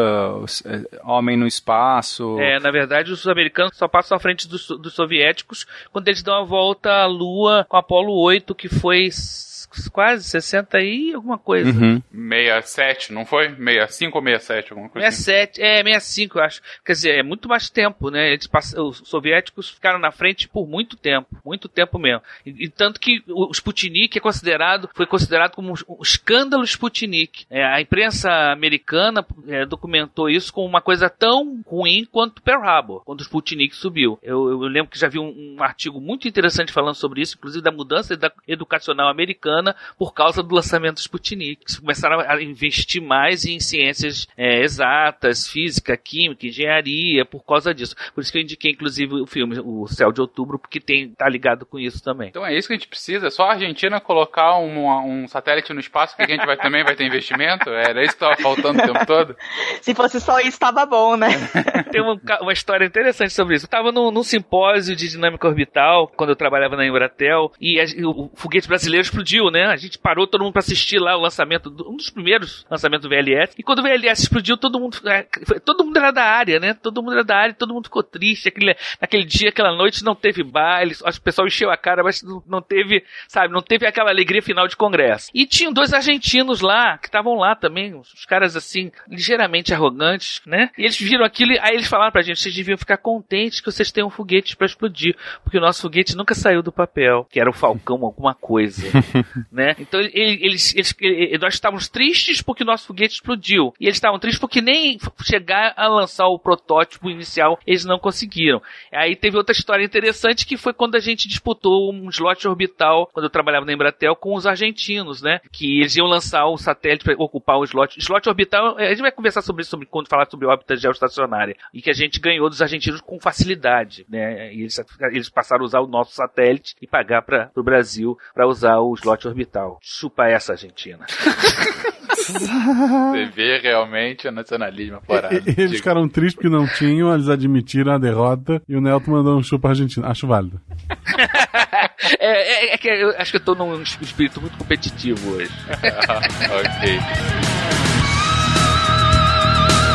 é, homem no espaço. É, na verdade, os americanos só passam à frente dos, dos soviéticos quando eles dão a volta à Lua com Apolo oito, que foi quase sessenta e alguma coisa. Uhum. sessenta e sete, não foi? sessenta e cinco ou sessenta e sete, alguma coisa sessenta e sete, assim. é, sessenta e cinco, eu acho. Quer dizer, é muito mais tempo, né? Eles passam, os soviéticos ficaram na frente por muito tempo, muito tempo mesmo. E, e tanto que o Sputnik é considerado, foi considerado como um escândalo Sputnik. É, a imprensa americana é, documentou isso como uma coisa tão ruim quanto Pearl Harbor, quando o Sputnik subiu. Eu, eu lembro que já vi um, um artigo muito interessante falando sobre isso, inclusive da mudança educacional americana por causa do lançamento do Sputnik. Eles começaram a investir mais em ciências é, exatas, física, química, engenharia, por causa disso. Por isso que eu indiquei, inclusive, o filme O Céu de Outubro, porque tem, tá ligado com isso também. Então é isso que a gente precisa? É só a Argentina colocar um, um satélite no espaço que a gente vai, também vai ter investimento? Era isso que estava faltando o tempo todo? Se fosse só isso, estava bom, né? Tem uma, uma história interessante sobre isso. Eu estava num, num simpósio de dinâmica orbital, quando eu trabalhava na Embratel, e a, o foguete brasileiro explodiu, né? A gente parou todo mundo para assistir lá o lançamento, do, um dos primeiros lançamentos do V L S, e quando o V L S explodiu, todo mundo, todo mundo era da área, né? Todo mundo era da área, todo mundo ficou triste. Aquele, naquele dia, aquela noite, não teve baile, acho que o pessoal encheu a cara, mas não, não teve, sabe, não teve aquela alegria final de congresso. E tinham dois argentinos lá, que estavam lá também, os caras assim, ligeiramente arrogantes, né? E eles viram aquilo, aí eles falaram pra gente, vocês deviam ficar contentes que vocês tenham foguetes pra explodir, porque o nosso foguete nunca saiu do papel, que era o Falcão alguma coisa, né? Então eles, eles, eles, nós estávamos tristes porque o nosso foguete explodiu, e eles estavam tristes porque nem chegar a lançar o protótipo inicial eles não conseguiram. Aí teve outra história interessante, que foi quando a gente disputou um slot orbital, quando eu trabalhava na Embratel, com os argentinos, né? Que eles iam lançar o satélite para ocupar o slot. Slot orbital, a gente vai conversar sobre isso sobre, quando falar sobre órbita geoestacionária, e que a gente ganhou dos argentinos com facilidade, né? E eles, eles passaram a usar o nosso satélite e pagar para o Brasil para usar o slot orbital. Chupa essa, Argentina. Você vê realmente o nacionalismo aflorado. Eles Digo. ficaram tristes porque não tinham, eles admitiram a derrota e o Nelton mandou um chupa Argentina. Acho válido. é, é, é que eu acho que eu tô num espírito muito competitivo hoje. Ok.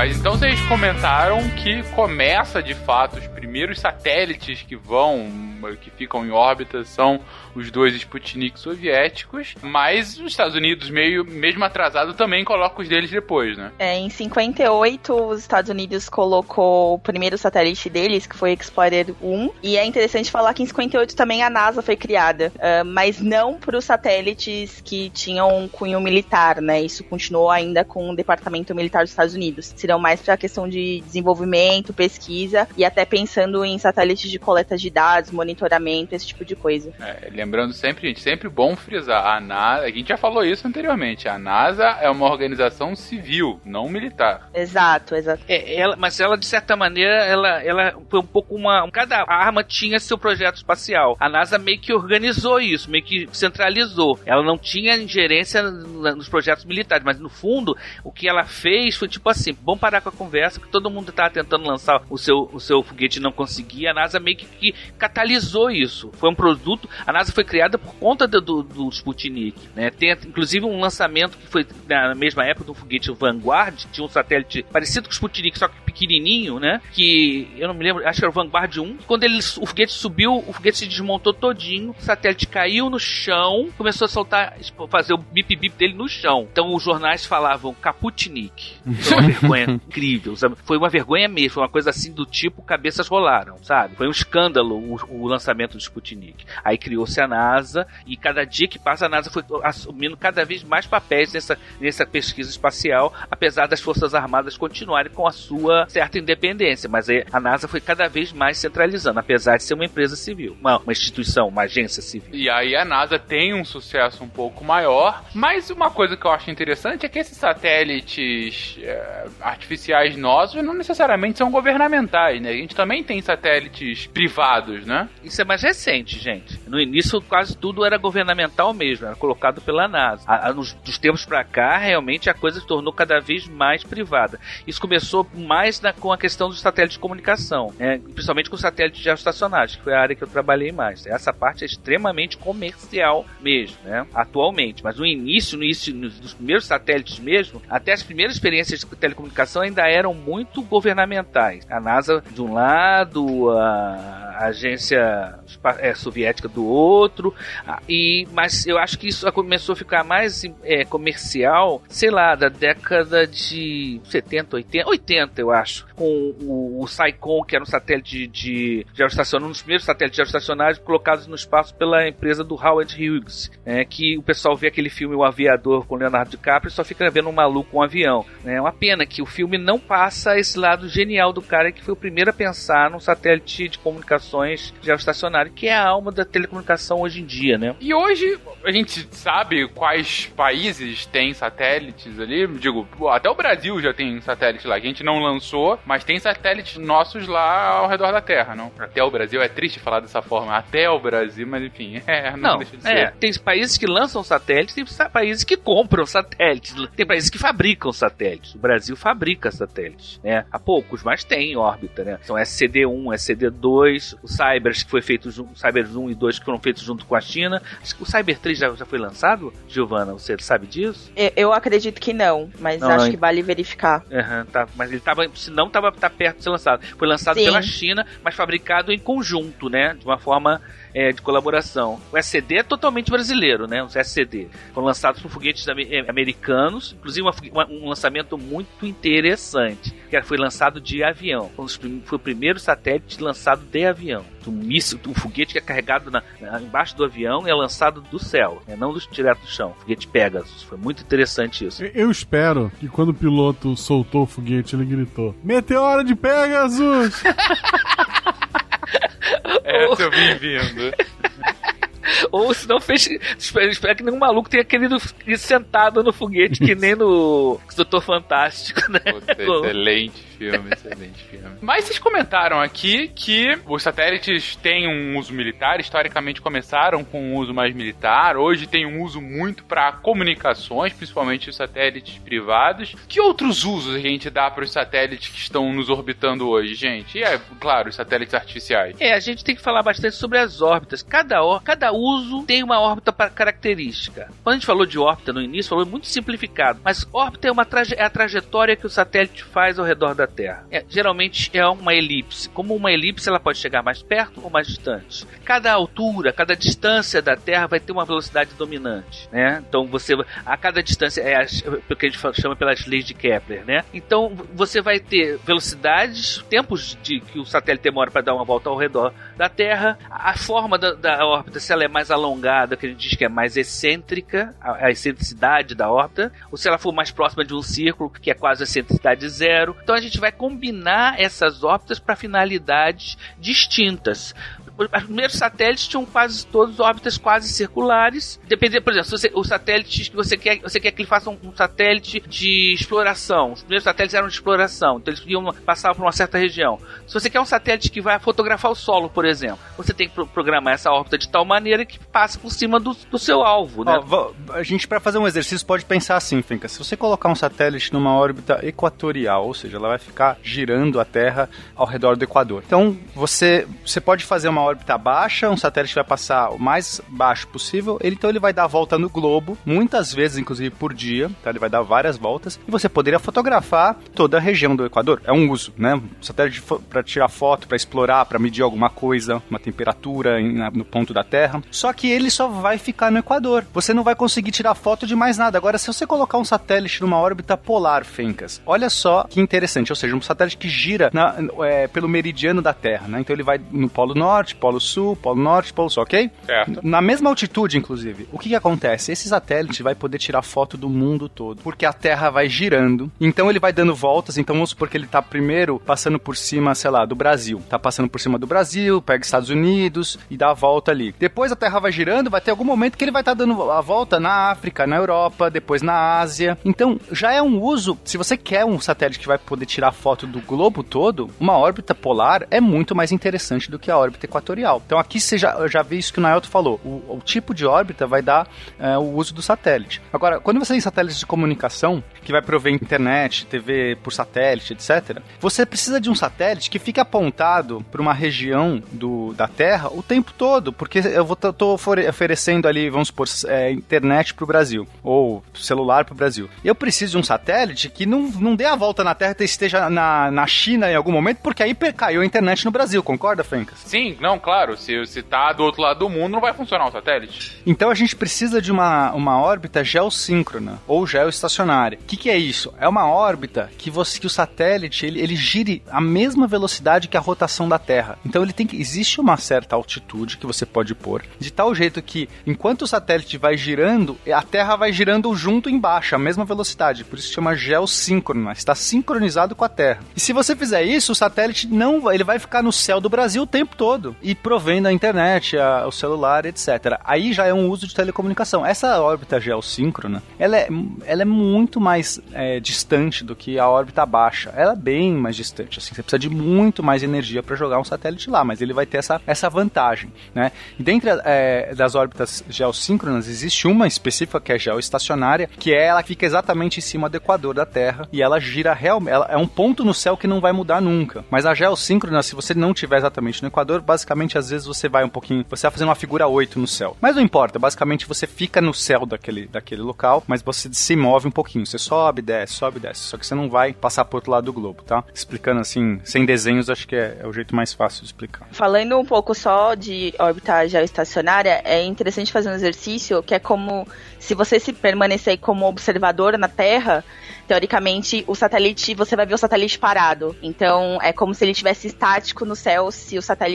Mas então vocês comentaram que começa de fato os primeiros satélites que vão, que ficam em órbita são os dois Sputnik soviéticos, mas os Estados Unidos, meio, mesmo atrasado, também coloca os deles depois, né? É, em cinquenta e oito, os Estados Unidos colocou o primeiro satélite deles, que foi Explorer um, e é interessante falar que em cinquenta e oito também a NASA foi criada, uh, mas não para os satélites que tinham um cunho militar, né? Isso continuou ainda com o Departamento Militar dos Estados Unidos. Serão mais para a questão de desenvolvimento, pesquisa e até pensando em satélites de coleta de dados, monitoramento, esse tipo de coisa. É, lembrando sempre, gente, sempre bom frisar, a NASA, a gente já falou isso anteriormente, a NASA é uma organização civil, não militar. Exato, exato. É, ela, mas ela, de certa maneira, ela, ela foi um pouco uma... Cada arma tinha seu projeto espacial. A NASA meio que organizou isso, meio que centralizou. Ela não tinha ingerência nos projetos militares, mas no fundo, o que ela fez foi tipo assim, vamos parar com a conversa, que todo mundo estava tentando lançar o seu, o seu foguete e não conseguia. A NASA meio que, que catalisou isso. Foi um produto... A NASA foi criada por conta do, do, do Sputnik, né? Tem inclusive um lançamento que foi na mesma época do foguete Vanguard, tinha um satélite parecido com o Sputnik, só que pequenininho, né? Que eu não me lembro, acho que era o Vanguard um. Quando ele, o foguete subiu, o foguete se desmontou todinho, o satélite caiu no chão, começou a soltar, fazer o bip-bip dele no chão. Então os jornais falavam Kaputnik. Foi uma vergonha incrível, sabe? Foi uma vergonha mesmo, foi uma coisa assim do tipo, cabeças rolaram, sabe? Foi um escândalo o, o lançamento do Sputnik. Aí criou-se a NASA, e cada dia que passa a NASA foi assumindo cada vez mais papéis nessa, nessa pesquisa espacial, apesar das Forças Armadas continuarem com a sua certa independência, mas a NASA foi cada vez mais centralizando, apesar de ser uma empresa civil, uma, uma instituição, uma agência civil. E aí a NASA tem um sucesso um pouco maior, mas uma coisa que eu acho interessante é que esses satélites é, artificiais nossos não necessariamente são governamentais, né? A gente também tem satélites privados, né? Isso é mais recente, gente. No início quase tudo era governamental mesmo, era colocado pela NASA. A, a, nos, dos tempos pra cá, realmente a coisa se tornou cada vez mais privada. Isso começou mais na, com a questão dos satélites de comunicação, né? Principalmente com satélites geoestacionários, que foi a área que eu trabalhei mais. Essa parte é extremamente comercial mesmo, né? Atualmente. Mas no início, no início dos primeiros satélites mesmo, até as primeiras experiências de telecomunicação ainda eram muito governamentais. A NASA de um lado, a agência é, soviética do outro, e, mas eu acho que isso começou a ficar mais é, comercial, sei lá, da década de setenta, oitenta, oitenta eu acho, com o, o SAICOM, que era um satélite de geoestacionário, um dos primeiros satélites geoestacionários colocados no espaço pela empresa do Howard Hughes, né, que o pessoal vê aquele filme O Aviador com Leonardo DiCaprio e só fica vendo um maluco com um avião. É uma pena que o filme não passa esse lado genial do cara, que foi o primeiro a pensar num satélite de comunicações geoestacionário, que é a alma da telecomunicação hoje em dia, né? E hoje a gente sabe quais países têm satélites ali? Digo, até o Brasil já tem satélite lá. A gente não lançou, mas tem satélites nossos lá ao redor da Terra, não? Até o Brasil, é triste falar dessa forma, até o Brasil, mas enfim, é, não, não deixa de é, ser. Tem países que lançam satélites, tem países que compram satélites, tem países que fabricam satélites. O Brasil fabrica satélites, né? Há poucos, mas tem em órbita, né? São S C D um, S C D dois, o Cybers, que foi feito junto, o Cybers um e dois que foram feitos junto com a China. Acho que o Cyber três já, já foi lançado, Giovana? Você sabe disso? Eu, eu acredito que não, mas não, acho não, que vale verificar. Uhum, tá, mas ele tava, se não, tava tá perto de ser lançado. Foi lançado Sim. pela China, mas fabricado em conjunto, né? De uma forma é, de colaboração. O S C D é totalmente brasileiro, né? Os S C D foram lançados por foguetes americanos, inclusive uma, uma, um lançamento muito interessante, que foi lançado de avião. Foi o primeiro satélite lançado de avião. Um míssil, um foguete que é carregado na, na, embaixo do avião e é lançado do céu, né? Não do, direto do chão. Foguete Pegasus. Foi muito interessante isso. Eu espero que quando o piloto soltou o foguete, ele gritou: Meteoro de Pegasus! Essa eu vim vindo. Ou se não fez. Espero, espero que nenhum maluco tenha querido ir sentado no foguete, que nem no Doutor Fantástico, né? Puta, excelente filme. filme, excelente filme. Mas vocês comentaram aqui que os satélites têm um uso militar, historicamente começaram com um uso mais militar, hoje tem um uso muito para comunicações, principalmente os satélites privados. Que outros usos a gente dá para os satélites que estão nos orbitando hoje, gente? E é, claro, os satélites artificiais. É, a gente tem que falar bastante sobre as órbitas. Cada, cada uso tem uma órbita característica. Quando a gente falou de órbita no início, falou muito simplificado, mas órbita é, uma traje- é a trajetória que o satélite faz ao redor da Terra. É, geralmente é uma elipse. Como uma elipse, ela pode chegar mais perto ou mais distante. Cada altura, cada distância da Terra vai ter uma velocidade dominante, né? Então você, a cada distância é a, o que a gente chama pelas leis de Kepler, né? Então você vai ter velocidades, tempos de que o satélite demora para dar uma volta ao redor da Terra, a forma da, da órbita, se ela é mais alongada, que a gente diz que é mais excêntrica, a, a excentricidade da órbita, ou se ela for mais próxima de um círculo, que é quase a excentricidade zero. Então a gente vai combinar essas órbitas para finalidades distintas. Os primeiros satélites tinham quase todos órbitas quase circulares. Depende, por exemplo, se você, os satélites que você quer, você quer que ele faça um, um satélite de exploração. Os primeiros satélites eram de exploração, então eles podiam passar por uma certa região. Se você quer um satélite que vai fotografar o solo, por exemplo, você tem que pro- programar essa órbita de tal maneira que passe por cima do, do seu alvo, né? Ó, a gente, para fazer um exercício, pode pensar assim, Fencas. Se você colocar um satélite numa órbita equatorial, ou seja, ela vai ficar girando a Terra ao redor do Equador. Então, você, você pode fazer uma órbita baixa, um satélite vai passar o mais baixo possível, ele, então ele vai dar a volta no globo, muitas vezes, inclusive por dia, tá? Ele vai dar várias voltas, e você poderia fotografar toda a região do Equador. É um uso, né? Um satélite para tirar foto, para explorar, para medir alguma coisa, uma temperatura em, na, no ponto da Terra. Só que ele só vai ficar no Equador. Você não vai conseguir tirar foto de mais nada. Agora, se você colocar um satélite numa órbita polar, Fencas, olha só que interessante, ou seja, um satélite que gira na, é, pelo meridiano da Terra, né? Então ele vai no Polo Norte, Polo Sul, Polo Norte, Polo Sul, ok? Certo. Na mesma altitude, inclusive. O que que acontece? Esse satélite vai poder tirar foto do mundo todo, porque a Terra vai girando, então ele vai dando voltas, então vamos supor que ele tá primeiro passando por cima, sei lá, do Brasil. Tá passando por cima do Brasil, pega Estados Unidos e dá a volta ali. Depois a Terra vai girando, vai ter algum momento que ele vai estar tá dando a volta na África, na Europa, depois na Ásia. Então, já é um uso, se você quer um satélite que vai poder tirar foto do globo todo, uma órbita polar é muito mais interessante do que a órbita equatorial. Então aqui você já, já vê isso que o Naelto falou. O, o tipo de órbita vai dar é, o uso do satélite. Agora, quando você tem satélites de comunicação, que vai prover internet, T V por satélite, etcétera, você precisa de um satélite que fique apontado para uma região do, da Terra o tempo todo, porque eu vou tô oferecendo ali, vamos supor, é, internet para o Brasil, ou celular para o Brasil. Eu preciso de um satélite que não, não dê a volta na Terra e esteja na, na China em algum momento, porque aí caiu a internet no Brasil, concorda, Fencas? Sim, não, claro. Se você tá do outro lado do mundo, não vai funcionar o satélite. Então a gente precisa de uma, uma órbita geossíncrona, ou geoestacionária. O que, que é isso? É uma órbita que, você, que o satélite ele, ele gire a mesma velocidade que a rotação da Terra. Então ele tem que, existe uma certa altitude que você pode pôr, de tal jeito que, enquanto o satélite vai girando, a Terra vai girando junto embaixo, a mesma velocidade. Por isso se chama geossíncrona. Está sincronizado com a Terra. E se você fizer isso, o satélite não ele vai ficar no céu do Brasil o tempo todo. E provendo a internet, a, o celular, etcétera. Aí já é um uso de telecomunicação. Essa órbita geossíncrona, ela é, ela é muito mais é, distante do que a órbita baixa. Ela é bem mais distante. Assim, você precisa de muito mais energia para jogar um satélite lá, mas ele vai ter essa, essa vantagem, né? E dentre é, das órbitas geossíncronas, existe uma específica que é geoestacionária, que é ela que fica exatamente em cima do equador da Terra e ela gira realmente. Ela é um ponto no céu que não vai mudar nunca. Mas a geossíncrona, se você não tiver exatamente no equador, basicamente às vezes você vai um pouquinho, você vai fazendo uma figura oito no céu. Mas não importa, basicamente você fica no céu daquele, daquele local, mas você se move um pouquinho, você sobe, desce, sobe, desce, só que você não vai passar pro outro lado do globo, tá? Explicando assim, sem desenhos, acho que é, é o jeito mais fácil de explicar. Falando um pouco só de órbita geoestacionária, é interessante fazer um exercício que é como se você se permanecer como observador na Terra, teoricamente, o satélite, você vai ver o satélite parado. Então, é como se ele estivesse estático no céu se o satélite está posto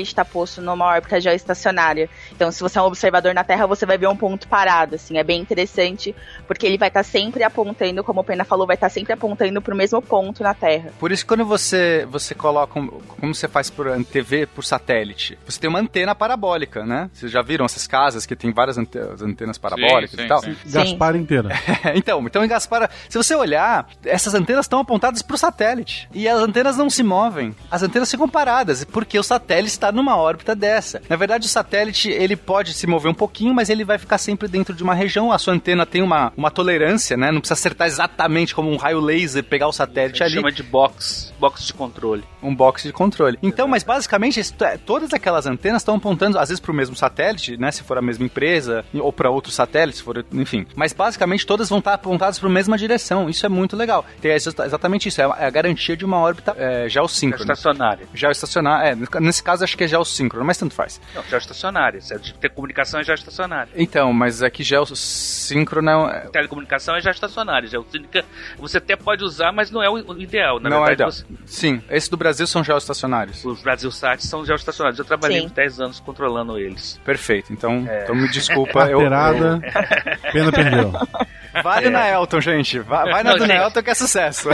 posto numa órbita geoestacionária. Então, se você é um observador na Terra, você vai ver um ponto parado, assim, é bem interessante, porque ele vai estar tá sempre apontando, como o Pena falou, vai estar tá sempre apontando pro mesmo ponto na Terra. Por isso que quando você, você coloca, um, como você faz por T V, por satélite, você tem uma antena parabólica, né? Vocês já viram essas casas que tem várias antenas, antenas parabólicas sim, sim, e tal? Sim. Gaspar inteira. então, então em Gaspar, se você olhar, essas antenas estão apontadas pro satélite. E as antenas não se movem. As antenas ficam paradas, porque o satélite está numa órbita dessa. Na verdade, o satélite, ele pode se mover um pouquinho, mas ele vai ficar sempre dentro de uma região. A sua antena tem uma, uma tolerância, né? Não precisa acertar exatamente como um raio laser, pegar o satélite ali. Chama de box, box de controle. Um box de controle. Então, mas basicamente, todas aquelas antenas estão apontando, às vezes, pro mesmo satélite, né? Se for a mesma empresa, ou para outro satélite, se for, enfim. Mas basicamente, todas vão estar apontadas para a mesma direção. Isso é muito legal. Tem exatamente isso. É a garantia de uma órbita é, geossíncrona. Geoestacionária. Geoestacionária. É, nesse caso, acho que é geossíncrona, mas tanto faz. Não, geoestacionária. Se de ter comunicação é geoestacionária. Então, mas aqui geossíncrona é... Telecomunicação é geoestacionária. Geossíncrona você até pode usar, mas não é o ideal. Na não verdade, é ideal. Você... Sim, esses do Brasil são geoestacionários. Os Brasilsat são geoestacionários. Eu trabalhei uns dez anos controlando eles. Perfeito. Então, é. então me desculpa. eu, eu... Pena perdeu. Vale é. na Elton, gente. Vai, vai na do Elton que é sucesso.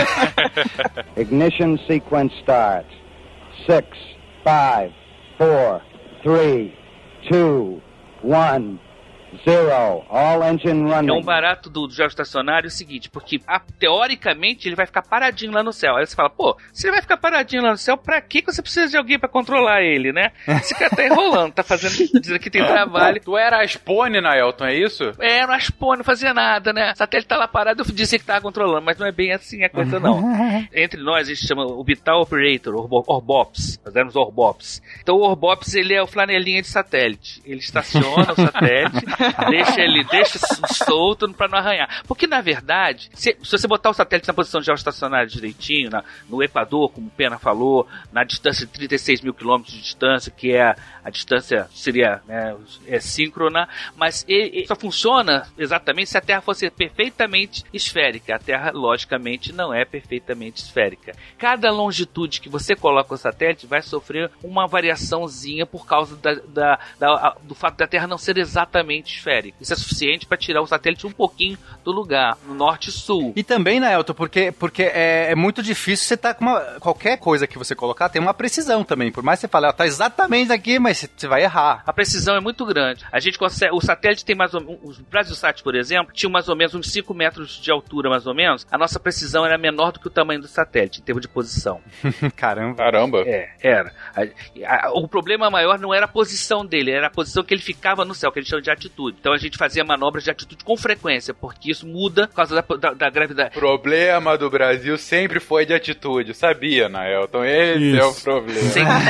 Ignition sequence start. Six, five, four, three, two, one, zero. All engine running. É um barato do, do geoestacionário o seguinte, porque a, teoricamente ele vai ficar paradinho lá no céu. Aí você fala, pô, se ele vai ficar paradinho lá no céu, pra que você precisa de alguém pra controlar ele, né? Esse cara tá enrolando, tá fazendo, dizendo que tem trabalho. Tu era a Spone, Naelton, é isso? É, era a Spone, não fazia nada, né? O satélite tá lá parado, eu disse que tava controlando, mas não é bem assim a coisa, não. Entre nós, a gente chama Orbital Operator, Orbops. Nós éramos Orbops. Então o Orbops, ele é o flanelinha de satélite. Ele estaciona o satélite, deixa ele deixa solto pra não arranhar. Porque, na verdade, se, se você botar o satélite na posição geoestacionária direitinho, na, no Equador, como o Pena falou, na distância de trinta e seis mil quilômetros de distância, que é a, a distância, seria né, é síncrona, mas ele, ele só funciona exatamente se a Terra fosse perfeitamente esférica. A Terra, logicamente, não é perfeitamente esférica. Cada longitude que você coloca o satélite vai sofrer uma variaçãozinha por causa da, da, da, do fato da Terra não ser exatamente esférica. Isso é suficiente para tirar o satélite um pouquinho do lugar, no norte e sul. E também, Naelton, porque, porque é, é muito difícil você estar tá com uma... Qualquer coisa que você colocar tem uma precisão também. Por mais que você fale, ó, tá exatamente aqui, mas você vai errar. A precisão é muito grande. A gente consegue... O satélite tem mais ou menos... Os Brasilsat, por exemplo, tinha mais ou menos uns cinco metros de altura, mais ou menos. A nossa precisão era menor do que o tamanho do satélite, em termos de posição. Caramba. Caramba. É, era. A, a, o problema maior não era a posição dele, era a posição que ele ficava no céu, que a gente chama de atitude. Então a gente fazia manobras de atitude com frequência, porque isso muda por causa da, da, da gravidade. O problema do Brasil sempre foi de atitude, sabia, Naelton? Esse isso. é o problema.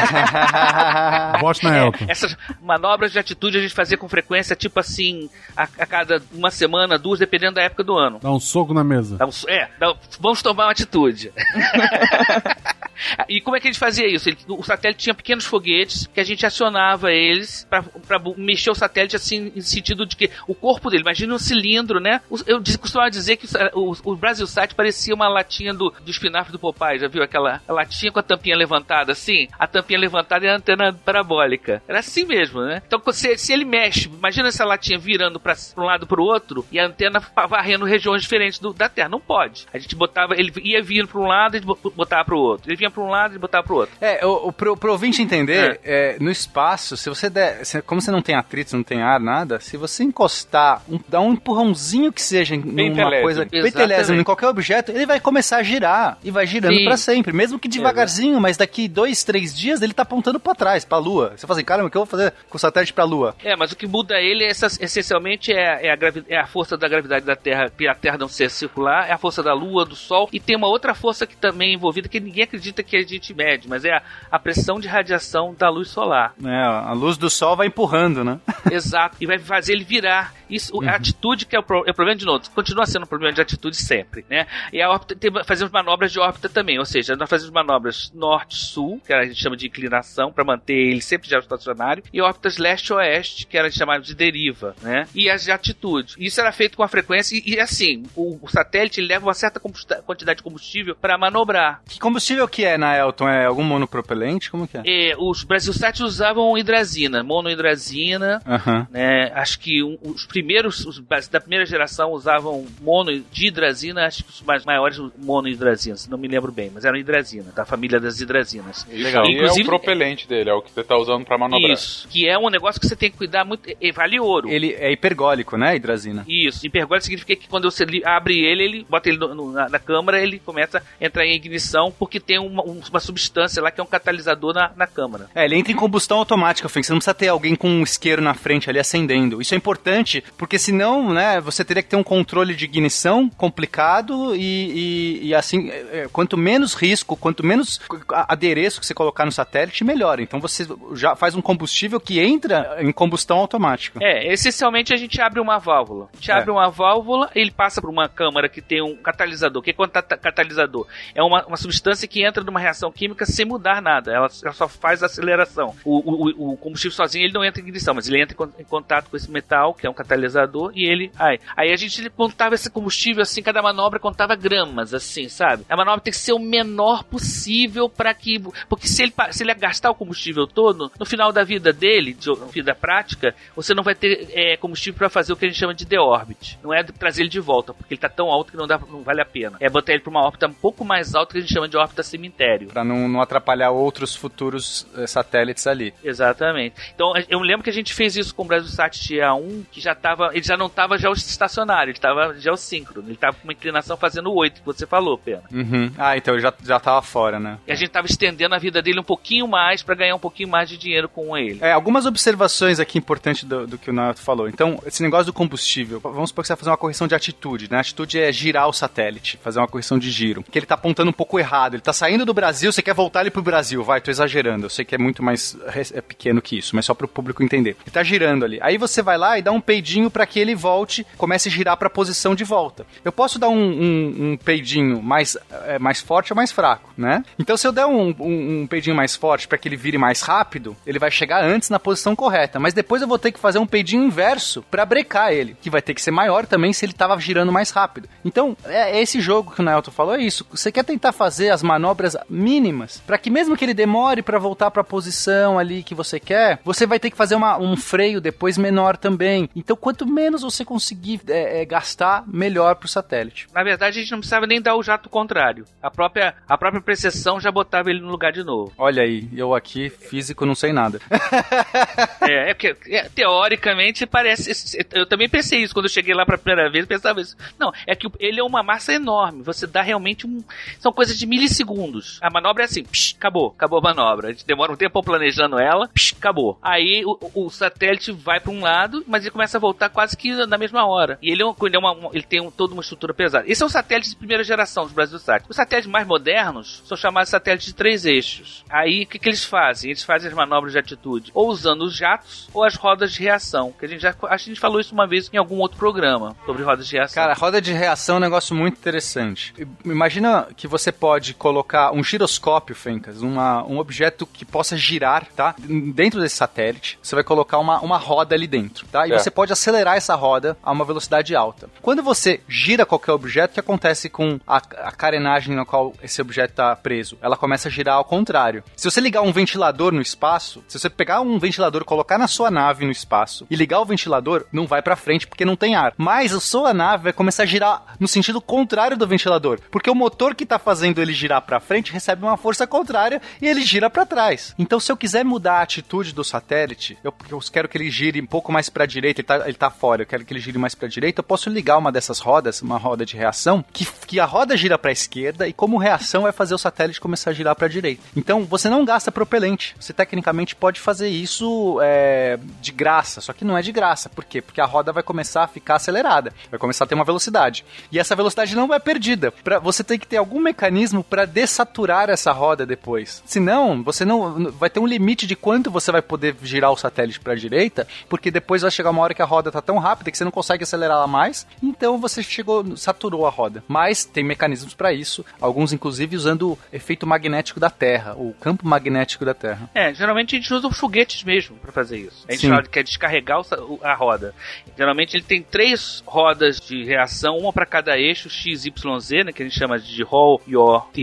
Vote na Elton. É, essas manobras de atitude a gente fazia com frequência, tipo assim, a, a cada uma semana, duas, dependendo da época do ano. Dá um soco na mesa. Dá um, é, dá, vamos tomar uma atitude. E como é que a gente fazia isso? Ele, o satélite tinha pequenos foguetes que a gente acionava eles pra, pra mexer o satélite assim, em sentido de que o corpo dele, imagina um cilindro, né? Eu costumava dizer que o, o Brasilsat parecia uma latinha do, do espinafre do Popeye, já viu? Aquela latinha com a tampinha levantada assim? A tampinha levantada é a antena parabólica. Era assim mesmo, né? Então se, se ele mexe, imagina essa latinha virando pra, pra um lado pro outro e a antena varrendo regiões diferentes do, da Terra. Não pode. A gente botava, ele ia vindo pra um lado e botava pro outro. Ele vinha pra um lado e botava pro outro. É, o, o, pro, pro ouvinte entender, é. É, no espaço, se você der, se, como você não tem atrito, não tem ar, nada, se você encostar, um, dar um empurrãozinho que seja em uma coisa, pentelésimo, em qualquer objeto, ele vai começar a girar e vai girando Sim. pra sempre, mesmo que devagarzinho, é. mas daqui dois, três dias ele tá apontando pra trás, pra Lua. Você fala assim, caramba, o que eu vou fazer com o satélite pra Lua? É, mas o que muda ele é essa, essencialmente é, é, a gravi- é a força da gravidade da Terra, que a Terra não ser circular, é a força da Lua, do Sol, e tem uma outra força que também é envolvida, que ninguém acredita que a gente mede, mas é a, a pressão de radiação da luz solar. É, a luz do Sol vai empurrando, né? Exato, e vai fazer ele virar. Isso, uhum. A atitude que é o, pro, é o problema de novo, continua sendo um problema de atitude sempre, né? E a órbita, tem, fazemos manobras de órbita também, ou seja, nós fazemos manobras norte-sul, que a gente chama de inclinação, para manter ele sempre geoestacionário, e órbitas leste-oeste, que a gente chama de deriva, né? E as de atitude. Isso era feito com a frequência, e, e assim, o, o satélite leva uma certa quantidade de combustível para manobrar. Que combustível que que é na Elton? É algum monopropelente? Como que é? É, os Brasilsat usavam hidrazina, monohidrazina, Uhum. né? Acho que um, os primeiros, os da primeira geração usavam mono de hidrazina, acho que os mais maiores monohidrazina, não me lembro bem, mas eram hidrazina, da família das hidrazinas. Legal. E Inclusive, é o propelente dele, é o que você tá usando pra manobrar. Isso, que é um negócio que você tem que cuidar muito, e vale ouro. Ele é hipergólico, né, hidrazina? Isso, hipergólico significa que quando você abre ele, ele bota ele no, no, na, na câmara, ele começa a entrar em ignição, porque tem uma, uma substância lá que é um catalisador na, na câmara. É, ele entra em combustão automática, Fink. Você não precisa ter alguém com um isqueiro na frente ali acendendo. Isso é importante, porque senão, né, você teria que ter um controle de ignição complicado e, e, e assim, é, quanto menos risco, quanto menos adereço que você colocar no satélite, melhor. Então você já faz um combustível que entra em combustão automática. É, essencialmente a gente abre uma válvula. A gente é. abre uma válvula, ele passa por uma câmara que tem um catalisador. O que é um catalisador? É uma, uma substância que entra numa reação química sem mudar nada. Ela, ela só faz aceleração. O, o, o combustível sozinho ele não entra em ignição, mas ele entra em contato com esse metal, que é um catalisador, e ele... Aí, aí a gente contava esse combustível assim, cada manobra contava gramas, assim, sabe? A manobra tem que ser o menor possível para que... Porque se ele, se ele gastar o combustível todo, no final da vida dele, no fim da prática, você não vai ter é, combustível para fazer o que a gente chama de deorbit. Não é trazer ele de volta, porque ele tá tão alto que não, dá, não vale a pena. É botar ele para uma órbita um pouco mais alta, que a gente chama de órbita cemitério. Para não, não atrapalhar outros futuros eh, satélites ali. Exatamente. Então, eu lembro que a gente fez isso com o Brasilsat T A um, que já tava, ele já não estava geoestacionário, ele estava geossíncrono. Ele estava com uma inclinação fazendo oito, que você falou, Pena. Uhum. Ah, então ele já, já tava fora, né? E a gente estava estendendo a vida dele um pouquinho mais para ganhar um pouquinho mais de dinheiro com ele. É, algumas observações aqui importantes do, do que o Nato falou. Então, esse negócio do combustível, vamos supor que você vai fazer uma correção de atitude, né? A atitude é girar o satélite, fazer uma correção de giro. Que ele tá apontando um pouco errado. Ele tá saindo do Brasil, você quer voltar ele pro Brasil. Vai, tô exagerando. Eu sei que é muito mais é pequeno que isso, mas só pro público entender. Ele tá girando ali. Aí você vai lá e dá um peidinho para que ele volte, comece a girar pra posição de volta. Eu posso dar um, um, um peidinho mais, é, mais forte ou mais fraco, né? Então, se eu der um, um, um peidinho mais forte para que ele vire mais rápido, ele vai chegar antes na posição correta. Mas depois eu vou ter que fazer um peidinho inverso para brecar ele, que vai ter que ser maior também se ele tava girando mais rápido. Então, é esse jogo que o Naelton falou, é isso. Você quer tentar fazer as manobras mínimas para que mesmo que ele demore para voltar para a posição ali que você quer, você vai ter que fazer uma, um freio depois menor também. Então, quanto menos você conseguir é, é, gastar, melhor pro satélite. Na verdade, a gente não precisava nem dar o jato contrário. A própria, a própria precessão já botava ele no lugar de novo. Olha aí, eu aqui, físico, não sei nada. é, é porque, é, teoricamente, parece... Eu também pensei isso quando eu cheguei lá pra primeira vez, eu pensava isso. Não, é que ele é uma massa enorme. Você dá realmente um... São coisas de milissegundos. A manobra é assim, psh, acabou, acabou a manobra. A gente demora um tempo planejando ela, psh, acabou. Aí o, o satélite vai pra um lado, mas ele começa a voltar quase que na mesma hora. E ele, é, ele, é uma, ele tem um, toda uma estrutura pesada. Esses são satélites de primeira geração, os Brasilsat. Os satélites mais modernos são chamados satélites de três eixos. Aí o que, que eles fazem? Eles fazem as manobras de atitude ou usando os jatos ou as rodas de reação. Que a gente já acho que a gente falou isso uma vez em algum outro programa sobre rodas de reação. Cara, roda de reação é um negócio muito interessante. Imagina que você pode colocar um giroscópio, Fencas, uma, um objeto que possa girar, tá? Dentro desse satélite, você vai colocar uma, uma roda ali dentro, tá? E é. Você pode acelerar essa roda a uma velocidade alta. Quando você gira qualquer objeto, o que acontece com a, a carenagem na qual esse objeto está preso? Ela começa a girar ao contrário. Se você ligar um ventilador no espaço, se você pegar um ventilador, colocar na sua nave no espaço e ligar o ventilador, não vai pra frente porque não tem ar. Mas a sua nave vai começar a girar no sentido contrário do ventilador, porque o motor que tá fazendo ele girar pra frente recebe uma força contrária e ele gira pra trás. Então, se eu quiser mudar a atitude do satélite, eu, eu quero que ele gire um pouco mais pra direita, ele tá, ele tá fora, eu quero que ele gire mais pra direita, eu posso ligar uma dessas rodas, uma roda de reação, que, que a roda gira pra esquerda e como reação vai fazer o satélite começar a girar pra direita. Então, você não gasta propelente. Você tecnicamente pode fazer isso é, de graça, só que não é de graça. Por quê? Porque a roda vai começar a ficar acelerada, vai começar a ter uma velocidade. E essa velocidade não vai perdida. Pra, você tem que ter algum mecanismo para dessaturar essa roda depois. Senão, você não vai ter um limite de quanto você vai poder girar o satélite para a direita, porque depois vai chegar uma hora que a roda tá tão rápida que você não consegue acelerar ela mais, então você chegou, saturou a roda. Mas tem mecanismos para isso, alguns inclusive usando o efeito magnético da Terra, o campo magnético da Terra. É, geralmente a gente usa os foguetes mesmo para fazer isso. A gente fala que quer descarregar o, a roda. Geralmente ele tem três rodas de reação, uma para cada eixo X Y Z, né, que a gente chama de roll, yaw e pitch.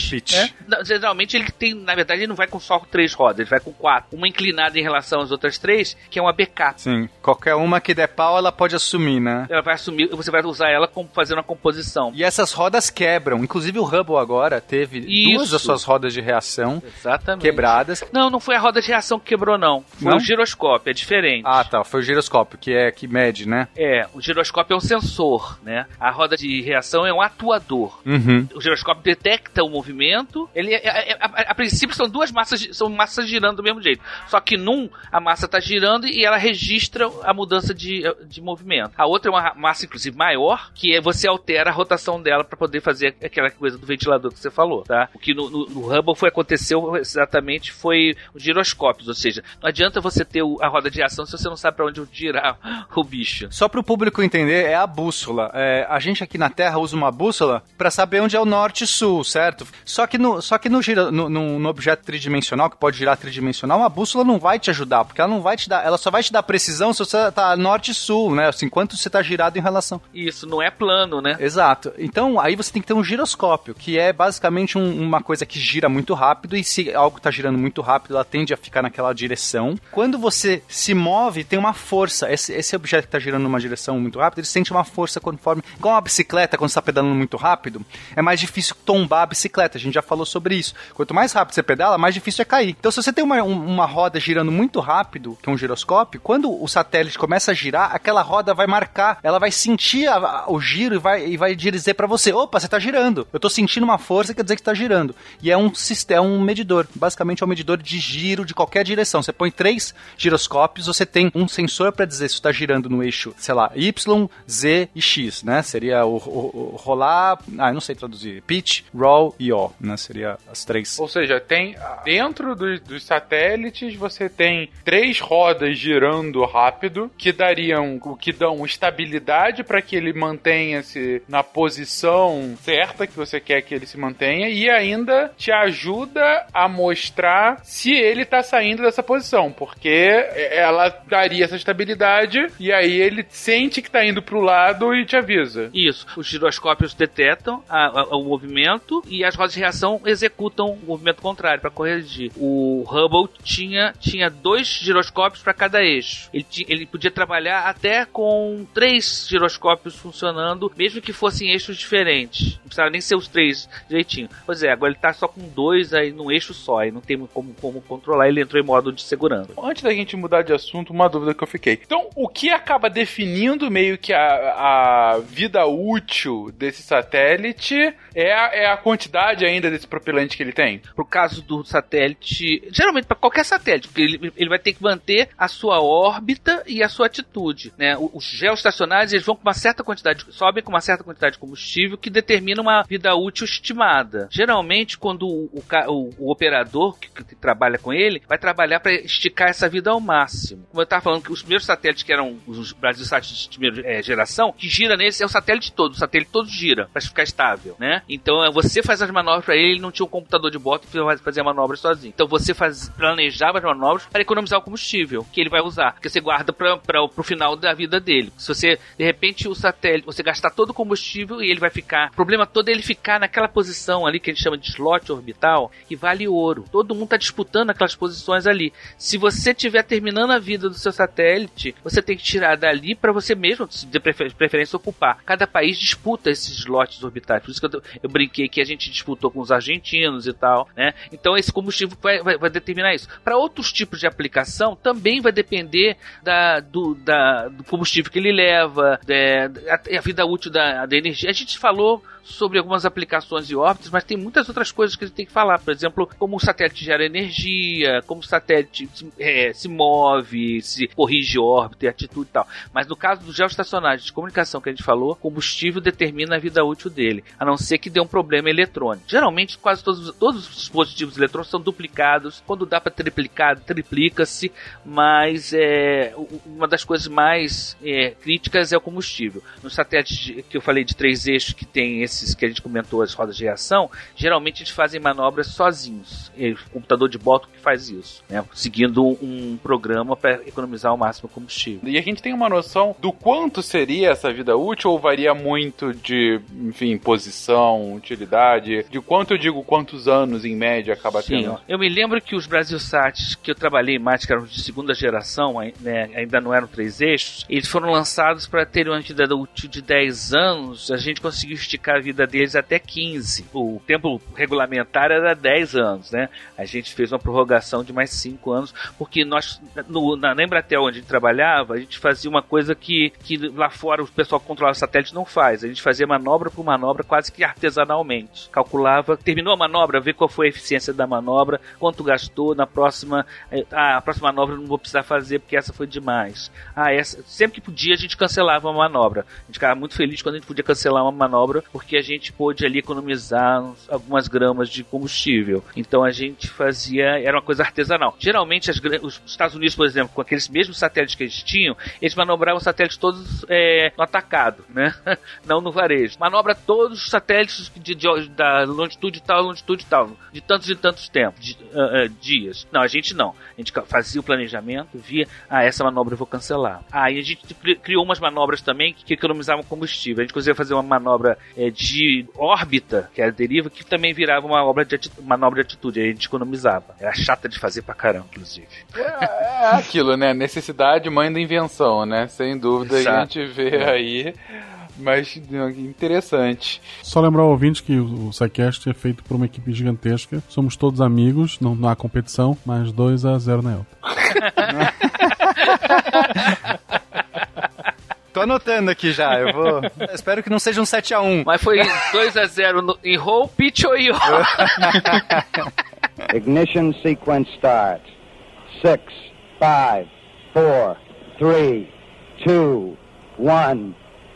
Pitch. Pitch. Né? Não, geralmente ele tem, na verdade, ele não vai com só três rodas, ele vai com quatro. Uma inclinada em relação às outras três, que é uma backup. Sim, qualquer uma que der pau, ela pode assumir, né? Ela vai assumir, você vai usar ela como fazendo uma composição. E essas rodas quebram. Inclusive o Hubble agora teve Isso. duas das suas rodas de reação Exatamente. quebradas. Não, não foi a roda de reação que quebrou, não. Foi Não? o giroscópio, é diferente. Ah, tá. Foi o giroscópio, que é que mede, né? É, o giroscópio é um sensor, né? A roda de reação é um atuador. Uhum. O giroscópio detecta o movimento. Ele, é, é, a, a, a princípio, são duas massas, são massas girando do mesmo jeito. Só que num, a massa está girando e ela registra a mudança de, de movimento. A outra é uma massa, inclusive, maior, que é você altera a rotação dela para poder fazer aquela coisa do ventilador que você falou, tá? O que no, no, no Hubble foi, aconteceu exatamente foi os giroscópios, ou seja, não adianta você ter o, a roda de reação se você não sabe para onde girar o bicho. Só para o público entender, é a bússola. É, a gente aqui na Terra usa uma bússola para saber onde é o norte e sul, certo? Só que, no, só que no, gira, no, no, no objeto tridimensional, que pode girar tridimensional, a bússola não vai te ajudar, porque ela não vai te dar, ela só vai te dar precisão se você tá norte e sul, né? Assim, quanto você tá girado em relação. Isso, não é plano, né? Exato. Então, aí você tem que ter um giroscópio, que é basicamente um, uma coisa que gira muito rápido, e se algo tá girando muito rápido, ela tende a ficar naquela direção. Quando você se move, tem uma força. Esse, esse objeto que tá girando numa direção muito rápida, ele sente uma força conforme... Igual uma bicicleta, quando você tá pedalando muito rápido, é mais difícil tombar a bicicleta. A gente já falou sobre isso. Quanto mais rápido você pedala, mais difícil é cair. Então, se você tem uma, uma roda girando muito rápido, que é um giroscópio, quando o satélite começa a girar, aquela roda vai marcar, ela vai sentir a, a, o giro e vai, e vai dizer pra você, opa, você tá girando. Eu tô sentindo uma força, quer dizer que tá girando. E é um sistema, é um medidor. Basicamente é um medidor de giro de qualquer direção. Você põe três giroscópios, você tem um sensor pra dizer se está girando no eixo, sei lá, Y, Z e X, né? Seria o, o, o rolar, ah, eu não sei traduzir, pitch, roll e yaw, né? Seria as três. Ou seja, tem dentro dos, dos satélites você tem três rodas girando rápido que dariam, que dão estabilidade para que ele mantenha-se na posição certa que você quer que ele se mantenha e ainda te ajuda a mostrar se ele tá saindo dessa posição, porque ela daria essa estabilidade e aí ele sente que tá indo pro lado e te avisa. Isso. Os giroscópios detectam a, a, o movimento e as rodas de reação executam o movimento contrário para corrigir. O Hubble tinha, tinha dois giroscópios para cada eixo. Ele, t- ele podia trabalhar até com três giroscópios funcionando, mesmo que fossem eixos diferentes. Não precisava nem ser os três direitinho. Pois é, agora ele tá só com dois aí num eixo só, e não tem como, como controlar, ele entrou em modo de segurança. Antes da gente mudar de assunto, uma dúvida que eu fiquei. Então, o que acaba definindo meio que a, a vida útil desse satélite é a, é a quantidade ainda desse propelante que ele tem? Pro caso do satélite, geralmente para qualquer satélite, porque ele, ele vai ter que manter a sua órbita e a sua atitude, né? Os geoestacionários, eles vão com uma certa quantidade, sobem com uma certa quantidade de combustível que determina uma vida útil estimada. Geralmente, quando o, o, o operador que, que trabalha com ele vai trabalhar para esticar essa vida ao máximo. Como eu estava falando, que os primeiros satélites que eram os Brasilsat de primeira é, geração, que gira nesse é o satélite todo, o satélite todo gira para ficar estável, né? Então você faz as manobras para ele, ele não tinha um computador de bordo que fazia manobras sozinho. Então você faz, planejava as manobras para economizar o combustível que ele vai usar, porque você guarda para o final da vida dele. Se você, de repente, o satélite, você gastar todo o combustível e ele vai ficar, o problema todo é ele ficar naquela posição ali que a gente chama de slot orbital, que vale ouro. Todo mundo está disputando aquelas posições ali. Se você estiver terminando a vida do seu satélite, você tem que tirar dali para você mesmo, de preferência, ocupar. Cada país disputa esses slots orbitais. Por isso que eu, eu brinquei que a gente disputou com os argentinos e tal, né? Então esse combustível vai, vai, vai determinar isso. Para outros tipos de aplicação, também vai depender da, do, da, do combustível que ele leva, da, a, a vida útil da, da energia. A gente falou sobre algumas aplicações de órbitas, mas tem muitas outras coisas que a gente tem que falar. Por exemplo, como o satélite gera energia, como o satélite é, se move, se corrige órbita e atitude e tal. Mas no caso dos geoestacionários de comunicação que a gente falou, combustível determina a vida útil dele, a não ser que dê um problema eletrônico. Geralmente, quase todos, todos os dispositivos eletrônicos são duplicados. Quando dá para triplicar, triplica-se, mas é, uma das coisas mais é, críticas é o combustível. Nos satélites que eu falei de três eixos, que tem esse que a gente comentou, as rodas de reação, geralmente eles fazem manobras sozinhos. É o computador de bordo que faz isso, né? Seguindo um programa para economizar o máximo combustível. E a gente tem uma noção do quanto seria essa vida útil ou varia muito de, enfim, posição, utilidade, de E quanto eu digo quantos anos em média acaba Sim, tendo? ó. Eu me lembro que os Brasilsats que eu trabalhei mais, que eram de segunda geração, né, ainda não eram três eixos, eles foram lançados para terem uma vida útil de dez anos. A gente conseguiu esticar a vida deles até quinze. O tempo regulamentar era dez anos, né? A gente fez uma prorrogação de mais cinco anos, porque nós, no, na, na Embratel, onde a gente trabalhava, a gente fazia uma coisa que, que lá fora o pessoal que controla o satélite não faz. A gente fazia manobra por manobra quase que artesanalmente. Calculava, terminou a manobra, ver qual foi a eficiência da manobra, quanto gastou, na próxima, ah, a próxima manobra eu não vou precisar fazer porque essa foi demais. Ah, essa, sempre que podia a gente cancelava uma manobra. A gente ficava muito feliz quando a gente podia cancelar uma manobra, porque a gente pôde ali economizar algumas gramas de combustível. Então a gente fazia, era uma coisa artesanal. Geralmente as, os Estados Unidos, por exemplo, com aqueles mesmos satélites que eles tinham, eles manobravam os satélites todos é, no atacado, né? Não no varejo. Manobra todos os satélites de, de, da longitude tal, longitude tal, de tantos e tantos tempos, de, uh, uh, dias. Não, a gente não. A gente fazia o planejamento, via, ah, essa manobra eu vou cancelar. Aí ah, a gente criou umas manobras também que, que economizavam combustível. A gente conseguia fazer uma manobra é, de órbita, que era a deriva, que também virava uma obra de ati- manobra de atitude. Aí a gente economizava. Era chata de fazer pra caramba, inclusive. É, é aquilo, né? Necessidade, mãe da invenção, né? Sem dúvida. Exato. A gente vê é. aí... Mas interessante. Só lembrar ao ouvinte que o SciCast é feito por uma equipe gigantesca. Somos todos amigos, não, não há competição, mas dois a zero na Elton. Tô anotando aqui já, eu vou... Espero que não seja um sete a um. Mas foi dois a zero no... em roll, pitch ou yo? Ignition sequence start. Six, five, four, three, two, one...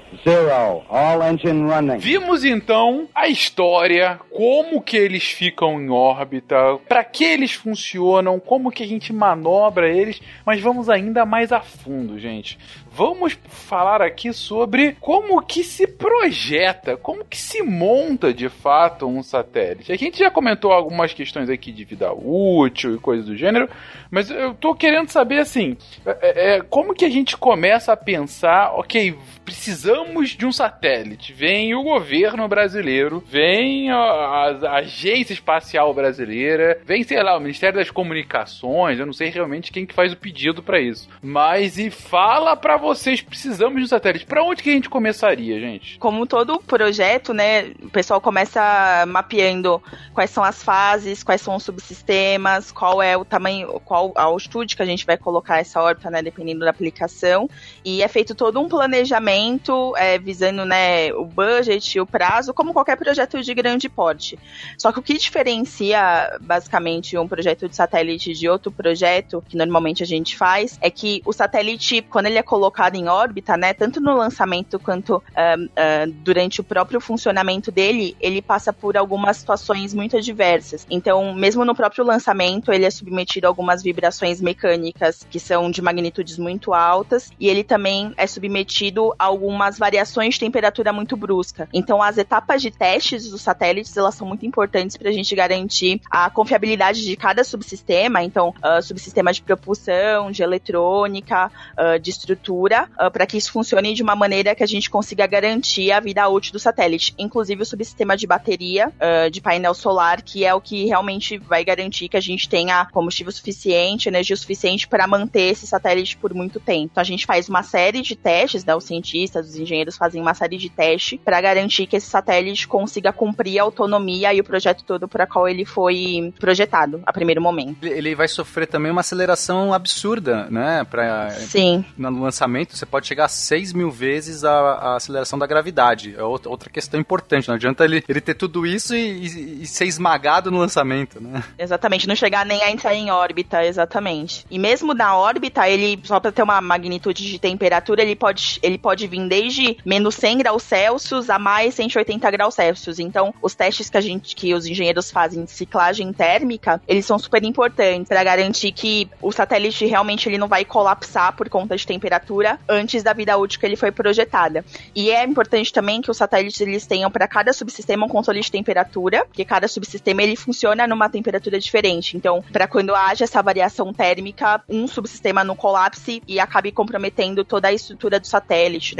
Zero. All engine running. Vimos então a história, como que eles ficam em órbita, para que eles funcionam, como que a gente manobra eles, mas vamos ainda mais a fundo, gente. Vamos falar aqui sobre como que se projeta, como que se monta de fato um satélite. A gente já comentou algumas questões aqui de vida útil e coisas do gênero, mas eu tô querendo saber assim, é, é, como que a gente começa a pensar, ok, precisamos de um satélite, vem o governo brasileiro, vem a, a agência espacial brasileira, vem, sei lá, o Ministério das Comunicações, eu não sei realmente quem que faz o pedido para isso, mas e fala pra vocês, precisamos de um satélite. Pra onde que a gente começaria, gente? Como todo projeto, né, o pessoal começa mapeando quais são as fases, quais são os subsistemas, qual é o tamanho, qual a altitude que a gente vai colocar essa órbita, né, dependendo da aplicação, e é feito todo um planejamento é, visando, né, o budget e o prazo, como qualquer projeto de grande porte. Só que o que diferencia, basicamente, um projeto de satélite de outro projeto, que normalmente a gente faz, é que o satélite, quando ele é colocado em órbita, né, tanto no lançamento quanto uh, uh, durante o próprio funcionamento dele, ele passa por algumas situações muito adversas. Então, mesmo no próprio lançamento, ele é submetido a algumas vibrações mecânicas que são de magnitudes muito altas, e ele também é submetido a algumas variações de temperatura muito brusca. Então, as etapas de testes dos satélites, elas são muito importantes para a gente garantir a confiabilidade de cada subsistema. Então, uh, subsistema de propulsão, de eletrônica, uh, de estrutura, Uh, para que isso funcione de uma maneira que a gente consiga garantir a vida útil do satélite, inclusive o subsistema de bateria, uh, de painel solar, que é o que realmente vai garantir que a gente tenha combustível suficiente, energia suficiente para manter esse satélite por muito tempo. Então a gente faz uma série de testes, né, os cientistas, os engenheiros fazem uma série de testes para garantir que esse satélite consiga cumprir a autonomia e o projeto todo para qual ele foi projetado a primeiro momento. Ele vai sofrer também uma aceleração absurda, né? Pra, Sim. No lançamento você pode chegar a seis mil vezes a, a aceleração da gravidade. É outra questão importante. Não adianta ele, ele ter tudo isso e, e, e ser esmagado no lançamento, né? Exatamente, não chegar nem a entrar em órbita, exatamente. E mesmo na órbita, ele, só para ter uma magnitude de temperatura, ele pode, ele pode vir desde menos cem graus Celsius a mais cento e oitenta graus Celsius. Então, os testes que, a gente, que os engenheiros fazem de ciclagem térmica, eles são super importantes para garantir que o satélite realmente ele não vai colapsar por conta de temperatura antes da vida útil que ele foi projetada. E é importante também que os satélites eles tenham para cada subsistema um controle de temperatura, porque cada subsistema ele funciona numa temperatura diferente. Então, para quando haja essa variação térmica, um subsistema não colapse e acabe comprometendo toda a estrutura do satélite, né? Todo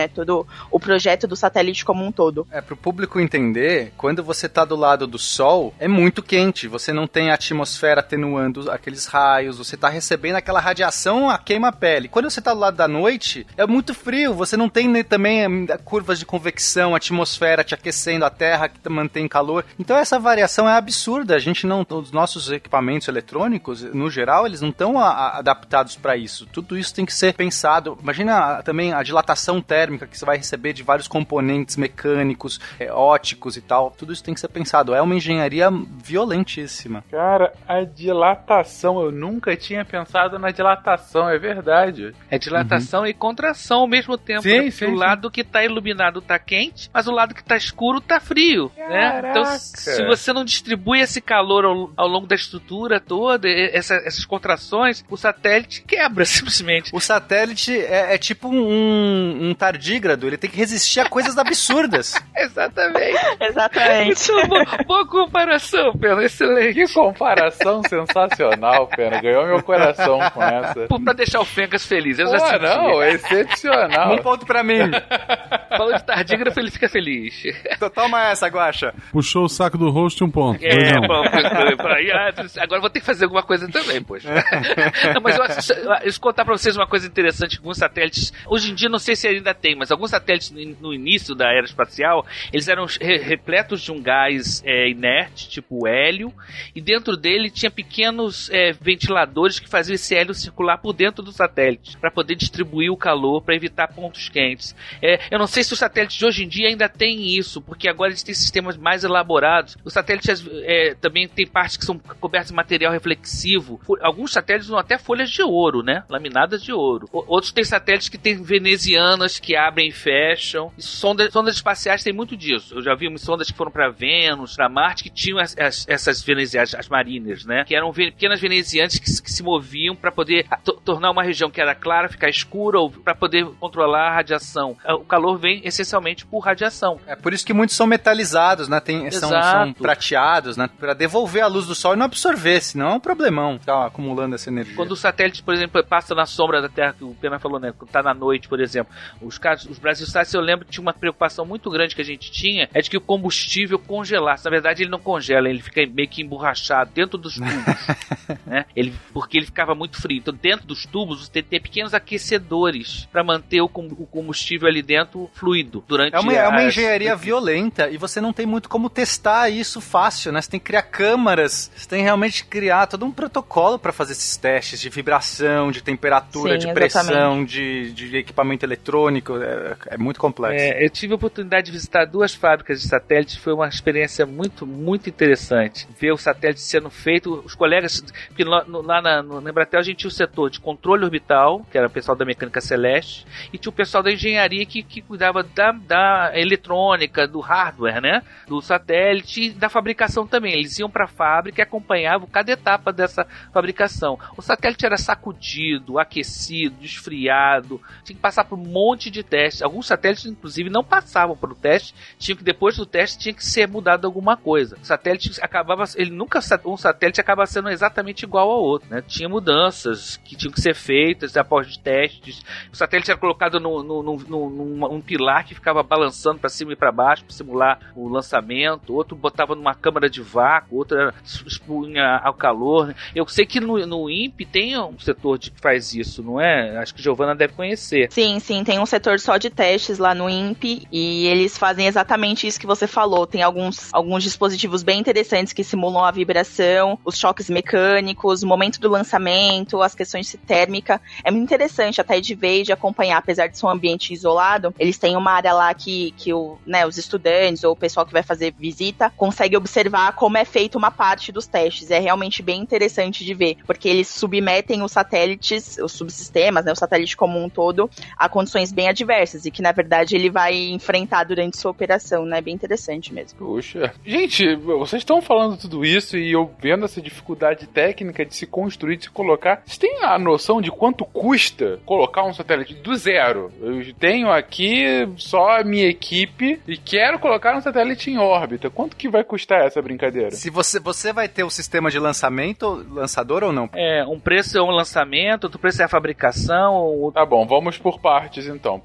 todo o projeto do satélite como um todo. É, pro público entender, quando você tá do lado do Sol, é muito quente, você não tem a atmosfera atenuando aqueles raios, você tá recebendo aquela radiação, a queima a pele. Quando você tá do lado da noite, é muito frio, você não tem né, também curvas de convecção, atmosfera te aquecendo, a terra que mantém calor. Então essa variação é absurda, a gente não, os nossos equipamentos eletrônicos, no geral, eles não estão adaptados para isso. Tudo isso tem que ser pensado. Imagina também a dilatação térmica que você vai receber de vários componentes mecânicos, é, óticos e tal. Tudo isso tem que ser pensado. É uma engenharia violentíssima. Cara, a dilatação, eu nunca tinha pensado na dilatação, é verdade. É dilatação uhum. e contração ao mesmo tempo. Sim, né? sim, o sim. lado que tá iluminado tá quente, mas o lado que tá escuro tá frio. Né? Então, se você não distribui esse calor ao, ao longo da estrutura toda, essa, essas contrações, o satélite quebra simplesmente. O satélite é, é tipo um, um tardígrado, ele tem que resistir a coisas absurdas. Exatamente. Exatamente. Então, boa, boa comparação, Pena, excelente. Que comparação sensacional, Pena, ganhou meu coração com essa. Pô, pra deixar o Fencas feliz, eu Pô, já senti. não, é excepcional. Um ponto pra mim. Falou de tardígrafo, ele fica feliz. Toma essa, Guaxa. Puxou o saco do host um ponto. É, bom, agora eu vou ter que fazer alguma coisa também, poxa. Não, mas eu acho, eu contar pra vocês uma coisa interessante. Alguns satélites, hoje em dia não sei se ainda tem, mas alguns satélites no início da era espacial, eles eram repletos de um gás é, inerte, tipo hélio, e dentro dele tinha pequenos é, ventiladores que faziam esse hélio circular por dentro do satélite, para poder distribuir o calor, para evitar pontos quentes. É, eu não sei se os satélites de hoje em dia ainda têm isso, porque agora eles têm sistemas mais elaborados. Os satélites é, também tem partes que são cobertas de material reflexivo. Alguns satélites usam até folhas de ouro, né? Laminadas de ouro. Outros têm satélites que têm venezianas que abrem e fecham. E sondas, sondas espaciais têm muito disso. Eu já vi sondas que foram para Vênus, para Marte, que tinham as, as, essas venezianas, as mariners, né? Que eram ve- pequenas venezianas que, que se moviam para poder to- tornar uma região que era clara, ficar escura, ou para poder controlar a radiação. O calor vem essencialmente por radiação. É por isso que muitos são metalizados, né? Tem, são, são prateados, né? Para devolver a luz do Sol e não absorver, senão é um problemão ficar acumulando essa energia. Quando o satélite, por exemplo, passa na sombra da Terra, que o Pena falou, né? Quando tá na noite, por exemplo, os casos, os Brasilsats, eu lembro que tinha uma preocupação muito grande que a gente tinha, é de que o combustível congelasse. Na verdade, ele não congela, ele fica meio que emborrachado dentro dos tubos, né? Ele, porque ele ficava muito frio. Então, dentro dos tubos, você tem pequenos aquecedores para manter o combustível ali dentro fluido durante É uma, é uma as... engenharia violenta e você não tem muito como testar isso fácil, né? Você tem que criar câmaras, você tem realmente que criar todo um protocolo para fazer esses testes de vibração, de temperatura, Sim, de pressão, de, de equipamento eletrônico. É, é muito complexo. É, eu tive a oportunidade de visitar duas fábricas de satélites, foi uma experiência muito, muito interessante. Ver o satélite sendo feito, os colegas, porque lá, no, lá na, no Embratel a gente tinha o setor de controle orbital, que era o pessoal da mecânica celeste, e tinha o pessoal da engenharia que, que cuidava da, da eletrônica, do hardware, né? Do satélite e da fabricação também. Eles iam para a fábrica e acompanhavam cada etapa dessa fabricação. O satélite era sacudido, aquecido, esfriado, tinha que passar por um monte de testes. Alguns satélites, inclusive, não passavam pelo teste, tinha que, depois do teste, tinha que ser mudado alguma coisa. O satélite acabava, ele nunca, um satélite acaba sendo exatamente igual ao outro, né? Tinha mudanças que tinham que ser feitas após testes. O satélite era colocado no, no, no, no, num, num pilar que ficava balançando para cima e para baixo para simular o lançamento. Outro botava numa câmara de vácuo, outro era, expunha ao calor. Eu sei que no, no I N P tem um setor de, que faz isso, não é? Acho que Giovana deve conhecer. Sim, sim, tem um setor só de testes lá no I N P e eles fazem exatamente isso que você falou. Tem alguns, alguns dispositivos bem interessantes que simulam a vibração, os choques mecânicos, o momento do lançamento, as questões de térmica. É muito interessante até de ver e de acompanhar, apesar de ser um ambiente isolado, eles têm uma área lá que, que o, né, os estudantes ou o pessoal que vai fazer visita consegue observar como é feita uma parte dos testes. É realmente bem interessante de ver, porque eles submetem os satélites, os subsistemas, né, o satélite como um todo, a condições bem adversas e que, na verdade, ele vai enfrentar durante sua operação, né? Bem interessante mesmo. Puxa. Gente, vocês estão falando tudo isso e eu vendo essa dificuldade técnica de se construir, de se colocar. Vocês têm a noção de quanto custa colocar um satélite do zero? Eu tenho aqui só a minha equipe e quero colocar um satélite em órbita. Quanto que vai custar essa brincadeira? Se você, você vai ter o sistema de lançamento, lançador ou não? É, um preço é um lançamento, outro preço é a fabricação. Ou... Tá bom, vamos por partes então. Primeiro, para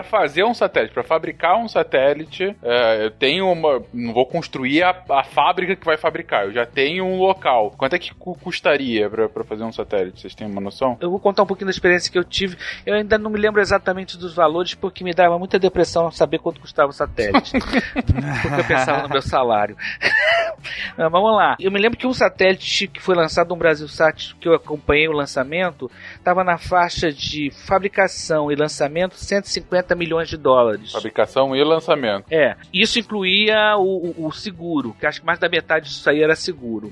fazer um satélite, pra fabricar um satélite, é, eu tenho uma... Não vou construir a, a fábrica que vai fabricar, eu já tenho um local. Quanto é que custaria pra, pra fazer um satélite? Vocês têm uma noção? Eu vou contar um pouquinho da experiência que eu tive. Eu ainda não me lembro exatamente dos valores, porque me dava muita depressão saber quanto custava o satélite. Porque eu pensava no meu salário. Mas vamos lá. Eu me lembro que um satélite que foi lançado no Brasil Sat, que eu acompanhei o lançamento, estava na faixa de fabricação e lançamento cento e cinquenta milhões de dólares. Fabricação e lançamento. É. Isso incluía o, o, o seguro, que acho que mais da metade disso aí era seguro.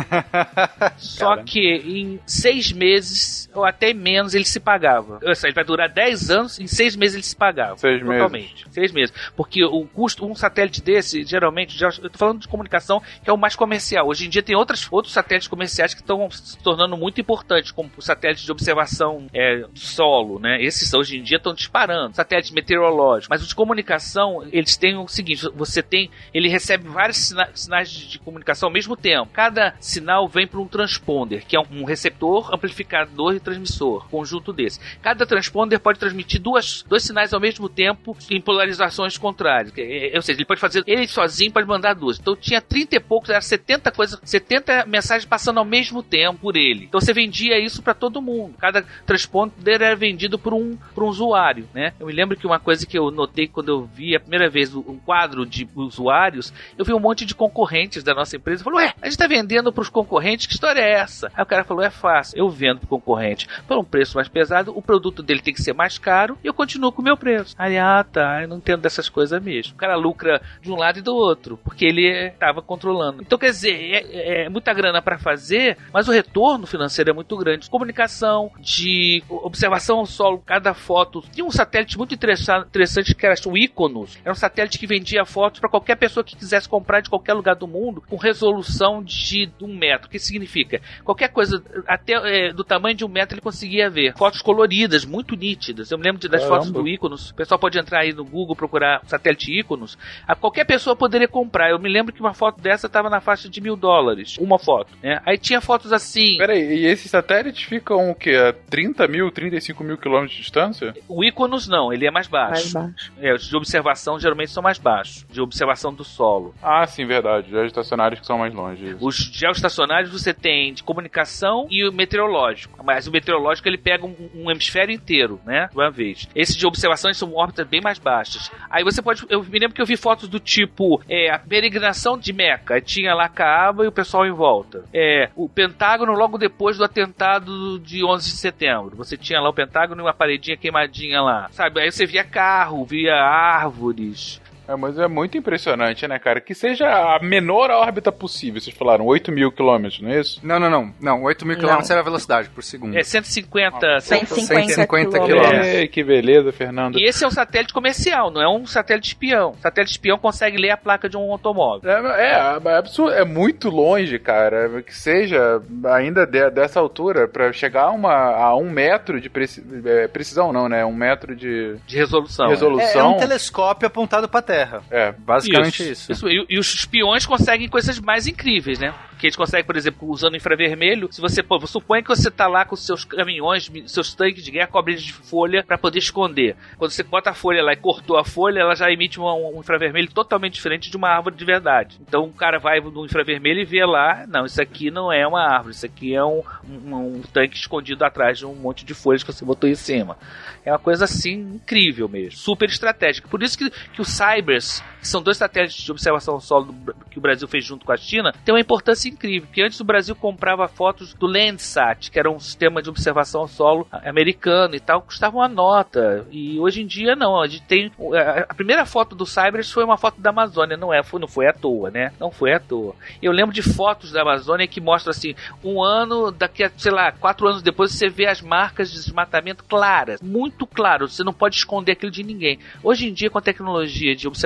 Só Caramba. que em seis meses, ou até menos, ele se pagava. Ou seja, ele vai durar dez anos, em seis meses ele se pagava. Seis totalmente. meses. Seis meses. Porque o custo, um satélite desse, geralmente, já, eu tô falando de comunicação, que é o mais comercial. Hoje em dia tem outras, outros satélites comerciais que estão se tornando muito importantes, como o satélite de observação é, solo, né? Esses hoje em dia estão disparando. Satélite meteorológico. Mas os de comunicação, eles têm o seguinte, você tem, ele recebe vários sina, sinais de, de comunicação ao mesmo tempo. Cada sinal vem para um transponder, que é um, um receptor, amplificador e transmissor, conjunto desse. Cada transponder pode transmitir duas, dois sinais ao mesmo tempo em polarizações contrárias. É, é, ou seja, ele pode fazer, ele sozinho pode mandar duas. Então tinha trinta e poucos, era setenta coisas, setenta mensagens passando ao mesmo tempo por ele. Então você vendia isso para todo mundo. Cada transponder era vendido por um, por um usuário, né? Eu me lembro que uma coisa que eu notei quando eu vi a primeira vez um quadro de usuários, eu vi um monte de concorrentes da nossa empresa. Falou, ué, a gente tá vendendo pros concorrentes, que história é essa? Aí o cara falou, é fácil, eu vendo pro concorrente por um preço mais pesado, o produto dele tem que ser mais caro e eu continuo com o meu preço. Aí, ah, tá, eu não entendo dessas coisas mesmo. O cara lucra de um lado e do outro, porque ele estava controlando. Então, quer dizer, é, é muita grana para fazer, mas o retorno financeiro é muito grande. Comunicação, de observação ao solo, cada foto. Tinha um satélite muito interessante que era o Iconos. Era um satélite que vendia fotos para qualquer pessoa que quisesse comprar de qualquer lugar do mundo, com resolução de um metro. O que significa? Qualquer coisa, até é, do tamanho de um metro, ele conseguia ver. Fotos coloridas, muito nítidas. Eu me lembro de, das Caramba. fotos do Iconos. O pessoal pode entrar aí no Google, procurar satélite Iconos. A qualquer pessoa poderia comprar. Eu me lembro que uma foto dessa estava na faixa de mil dólares. Uma foto, né? Aí tinha fotos assim... Peraí, e esses satélites ficam o quê? A trinta mil, trinta e cinco mil quilômetros de distância? O Iconos não, ele é mais baixo. Mais baixo. É, os de observação geralmente são mais baixos. De observação do solo. Ah, sim, verdade. Geoestacionários que são mais longe. Isso. Os geoestacionários você tem de comunicação e o meteorológico. Mas o meteorológico ele pega um, um hemisfério inteiro, né? De uma vez. Esses de observação são órbitas bem mais baixas. Aí você pode... Eu me lembro que eu vi fotos do tipo é, a peregrinação de Meca. Aí tinha lá Caaba e o pessoal em volta. É, o Pentágono logo depois do atentado de onze de setembro. Você tinha lá o Pentágono e uma paredinha queimadinha lá. Sabe? Aí você via carro, via árvores... É, mas é muito impressionante, né, cara? Que seja a menor órbita possível. Vocês falaram oito mil quilômetros, não é isso? Não, não, não. Não, oito mil quilômetros era a velocidade por segundo. É cento e cinquenta... cento e cinquenta quilômetros. É, que beleza, Fernando. E esse é um satélite comercial, não é um satélite espião. O satélite espião consegue ler a placa de um automóvel. É, é, é, absurdo, é muito longe, cara. Que seja ainda de, dessa altura, pra chegar a, uma, a um metro de preci, é, precisão, não, né? Um metro de... De resolução. resolução. É, é um telescópio apontado pra Terra. É, basicamente isso. isso. isso. E, e os espiões conseguem coisas mais incríveis, né? Que eles conseguem, por exemplo, usando infravermelho. Se você, pô, supõe que você tá lá com seus caminhões, seus tanques de guerra cobridos de folha pra poder esconder. Quando você bota a folha lá e cortou a folha, ela já emite um, um infravermelho totalmente diferente de uma árvore de verdade. Então o cara vai no infravermelho e vê lá, não, isso aqui não é uma árvore, isso aqui é um, um, um tanque escondido atrás de um monte de folhas que você botou em cima. É uma coisa assim incrível mesmo, super estratégica. Por isso que, que o Cybers, que são dois satélites de observação ao solo do, que o Brasil fez junto com a China, tem uma importância incrível, porque antes o Brasil comprava fotos do Landsat, que era um sistema de observação ao solo americano e tal, custava uma nota, e hoje em dia não, a gente tem, a primeira foto do Cybers foi uma foto da Amazônia, não é, foi, não foi à toa, né, não foi à toa. Eu lembro de fotos da Amazônia que mostram assim, um ano, daqui a, sei lá, quatro anos depois você vê as marcas de desmatamento claras, muito claro, você não pode esconder aquilo de ninguém. Hoje em dia, com a tecnologia de observação ao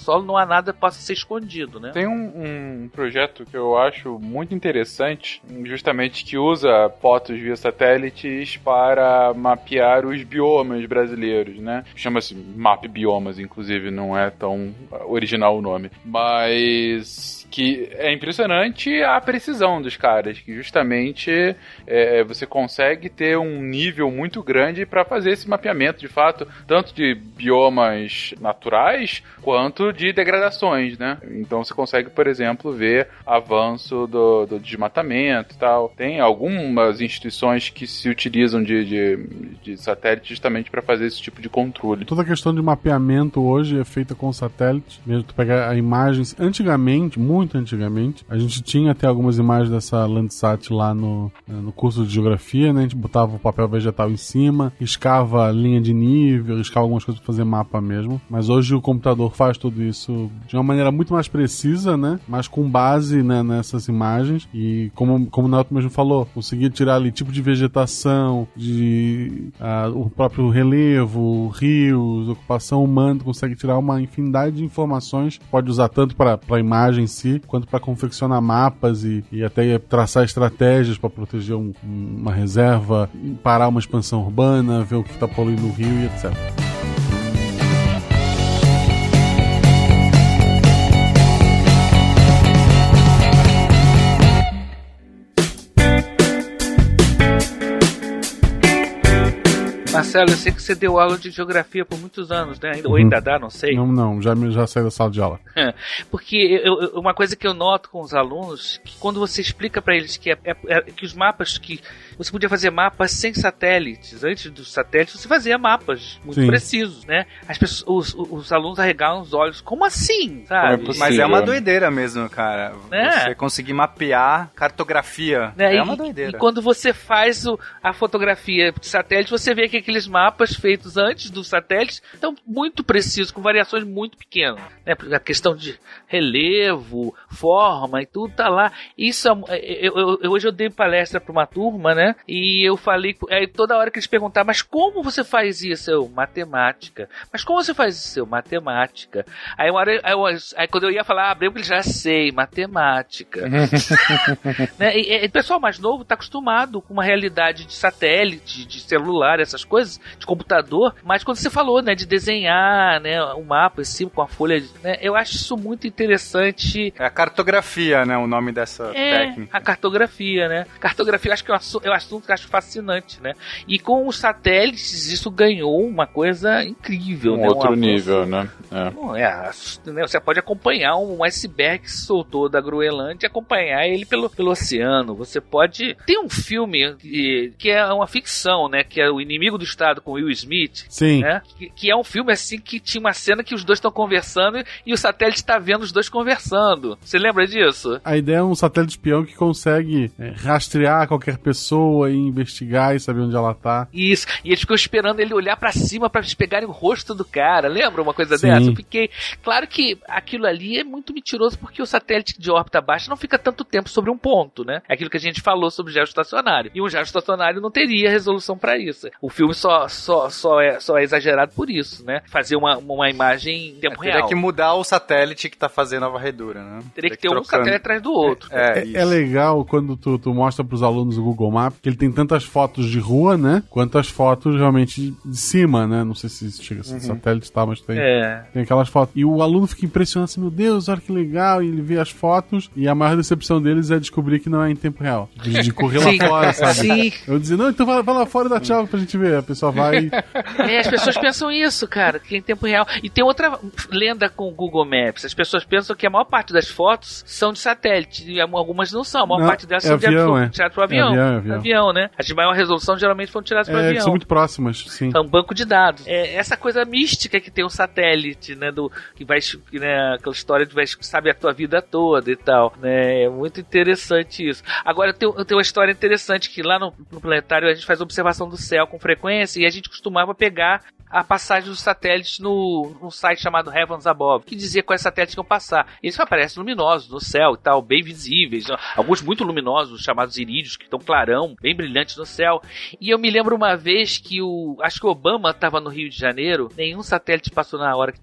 solo, não há nada que possa ser escondido, né? Tem um, um projeto que eu acho muito interessante, justamente que usa fotos via satélites para mapear os biomas brasileiros, né? Chama-se Map Biomas, inclusive, não é tão original o nome. Mas que é impressionante a precisão dos caras, que justamente é, você consegue ter um nível muito grande para fazer esse mapeamento, de fato, tanto de biomas naturais quanto de degradações, né? Então você consegue, por exemplo, ver avanço do, do desmatamento e tal. Tem algumas instituições que se utilizam de, de, de satélite justamente para fazer esse tipo de controle. Toda a questão de mapeamento hoje é feita com satélite, mesmo tu pegar a imagens, antigamente, muito antigamente, a gente tinha até algumas imagens dessa Landsat lá no, no curso de geografia, né? A gente botava o papel vegetal em cima, riscava linha de nível, riscava algumas coisas para fazer mapa mesmo, mas hoje o computador faz tudo isso de uma maneira muito mais precisa, né? Mas com base, né, nessas imagens, e como, como o Nelton mesmo falou, conseguir tirar ali tipo de vegetação, de uh, o próprio relevo, rios, ocupação humana, consegue tirar uma infinidade de informações, pode usar tanto para a imagem em si, quanto para confeccionar mapas e, e até traçar estratégias para proteger um, uma reserva, parar uma expansão urbana, ver o que está poluindo o rio e etcétera. Marcelo, eu sei que você deu aula de geografia por muitos anos, né? Ou ainda dá, não sei. Não, não, já, já saí da sala de aula. Porque eu, eu, uma coisa que eu noto com os alunos, que quando você explica para eles que, é, é, é, que os mapas, que você podia fazer mapas sem satélites, antes dos satélites você fazia mapas muito Sim. precisos, né? As pessoas, os, os alunos arregalam os olhos, como assim, sabe? É Mas é uma doideira mesmo, cara. É. Você conseguir mapear cartografia, é, é uma doideira. E, e quando você faz o, a fotografia de satélite, você vê que aqueles mapas feitos antes dos satélites estão muito precisos, com variações muito pequenas, né? A questão de relevo, forma e tudo tá lá. Isso, eu, eu, eu, hoje eu dei palestra para uma turma, né? E eu falei, aí toda hora que eles perguntavam, mas como você faz isso? Eu, matemática. Mas como você faz isso? Eu, matemática. Aí, uma hora, aí, eu, aí quando eu ia falar, ah, eu já sei, matemática. Né? E, e o pessoal mais novo tá acostumado com uma realidade de satélite, de celular, essas coisas, de computador, mas quando você falou, né, de desenhar, né, um mapa em cima com a folha, né, eu acho isso muito interessante. É a cartografia, né, o nome dessa é, técnica. A cartografia, né, cartografia eu acho que é um assunto, é um assunto que eu acho fascinante, né, e com os satélites isso ganhou uma coisa incrível, um né, outro um nível, né, é. Não, é, né, você pode acompanhar um iceberg que se soltou da Groenlândia e acompanhar ele pelo, pelo oceano, você pode, tem um filme que, que é uma ficção, né, que é O Inimigo do Estado com Will Smith. Sim. Né? Que, que é um filme assim que tinha uma cena que os dois estão conversando e o satélite está vendo os dois conversando. Você lembra disso? A ideia é um satélite espião que consegue é, rastrear qualquer pessoa e investigar e saber onde ela tá. Isso. E eles ficam esperando ele olhar pra cima pra eles pegarem o rosto do cara. Lembra uma coisa Sim. dessa? Eu fiquei... Claro que aquilo ali é muito mentiroso porque o satélite de órbita baixa não fica tanto tempo sobre um ponto, né? É aquilo que a gente falou sobre o geoestacionário. E um geoestacionário não teria resolução pra isso. O filme só, só, só, é, só é exagerado por isso, né? Fazer uma, uma imagem em tempo é, teria real. Teria que mudar o satélite que tá fazendo a varredura, né? Teria, teria que, que ter trocando. um satélite atrás do outro. É, é, é legal quando tu, tu mostra pros alunos o Google Maps que ele tem tantas fotos de rua, né? Quanto as fotos realmente de cima, né? Não sei se chega a ser uhum. satélite e tal, mas tem, é. tem aquelas fotos. E o aluno fica impressionado assim, meu Deus, olha que legal. E ele vê as fotos e a maior decepção deles é descobrir que não é em tempo real. De, de correr Sim. lá fora, sabe? Sim. Eu dizia, não, então vai, vai lá fora e dá tchau pra gente ver. A pessoa vai... É, as pessoas pensam isso, cara, que é em tempo real. E tem outra lenda com o Google Maps. As pessoas pensam que a maior parte das fotos são de satélite. E algumas não são. A maior não, parte delas é são avião, de é. tiradas pro avião. É avião, é avião. avião, né? As de maior resolução geralmente foram tiradas pro é, avião. São muito próximas, sim. É um banco de dados. É essa coisa mística que tem um satélite, né? Do, que vai, né, aquela história de vai, sabe a tua vida toda e tal. Né? É muito interessante isso. Agora, tem, tem uma história interessante que lá no, no planetário a gente faz observação do céu com frequência e a gente costumava pegar a passagem dos satélites no, num site chamado Heavens Above, que dizia quais satélites iam passar. Eles aparecem luminosos no céu e tal, bem visíveis, alguns muito luminosos, chamados irídeos, que estão clarão, bem brilhantes no céu. E eu me lembro uma vez que o, acho que o Obama estava no Rio de Janeiro, nenhum satélite passou na hora.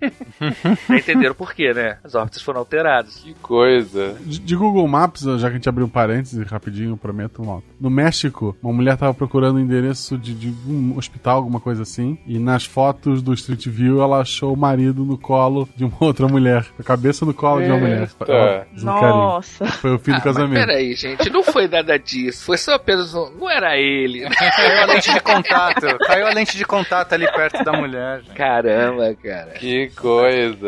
Já entenderam por quê, né? As órbitas foram alteradas. Que coisa. De, de Google Maps, já que a gente abriu um parênteses rapidinho, prometo, volta. No México, uma mulher estava procurando o endereço de, de um hospital, alguma coisa assim, e nas fotos do Street View ela achou o marido no colo de uma outra mulher, a cabeça no colo Eita. de uma mulher. Ela, Nossa. Foi o fim ah, do casamento. Mas peraí, gente, não foi nada disso, foi só apenas um... não era ele. Caiu a lente de contato, caiu a lente de contato ali perto da mulher. Gente. Caramba, cara. Que coisa,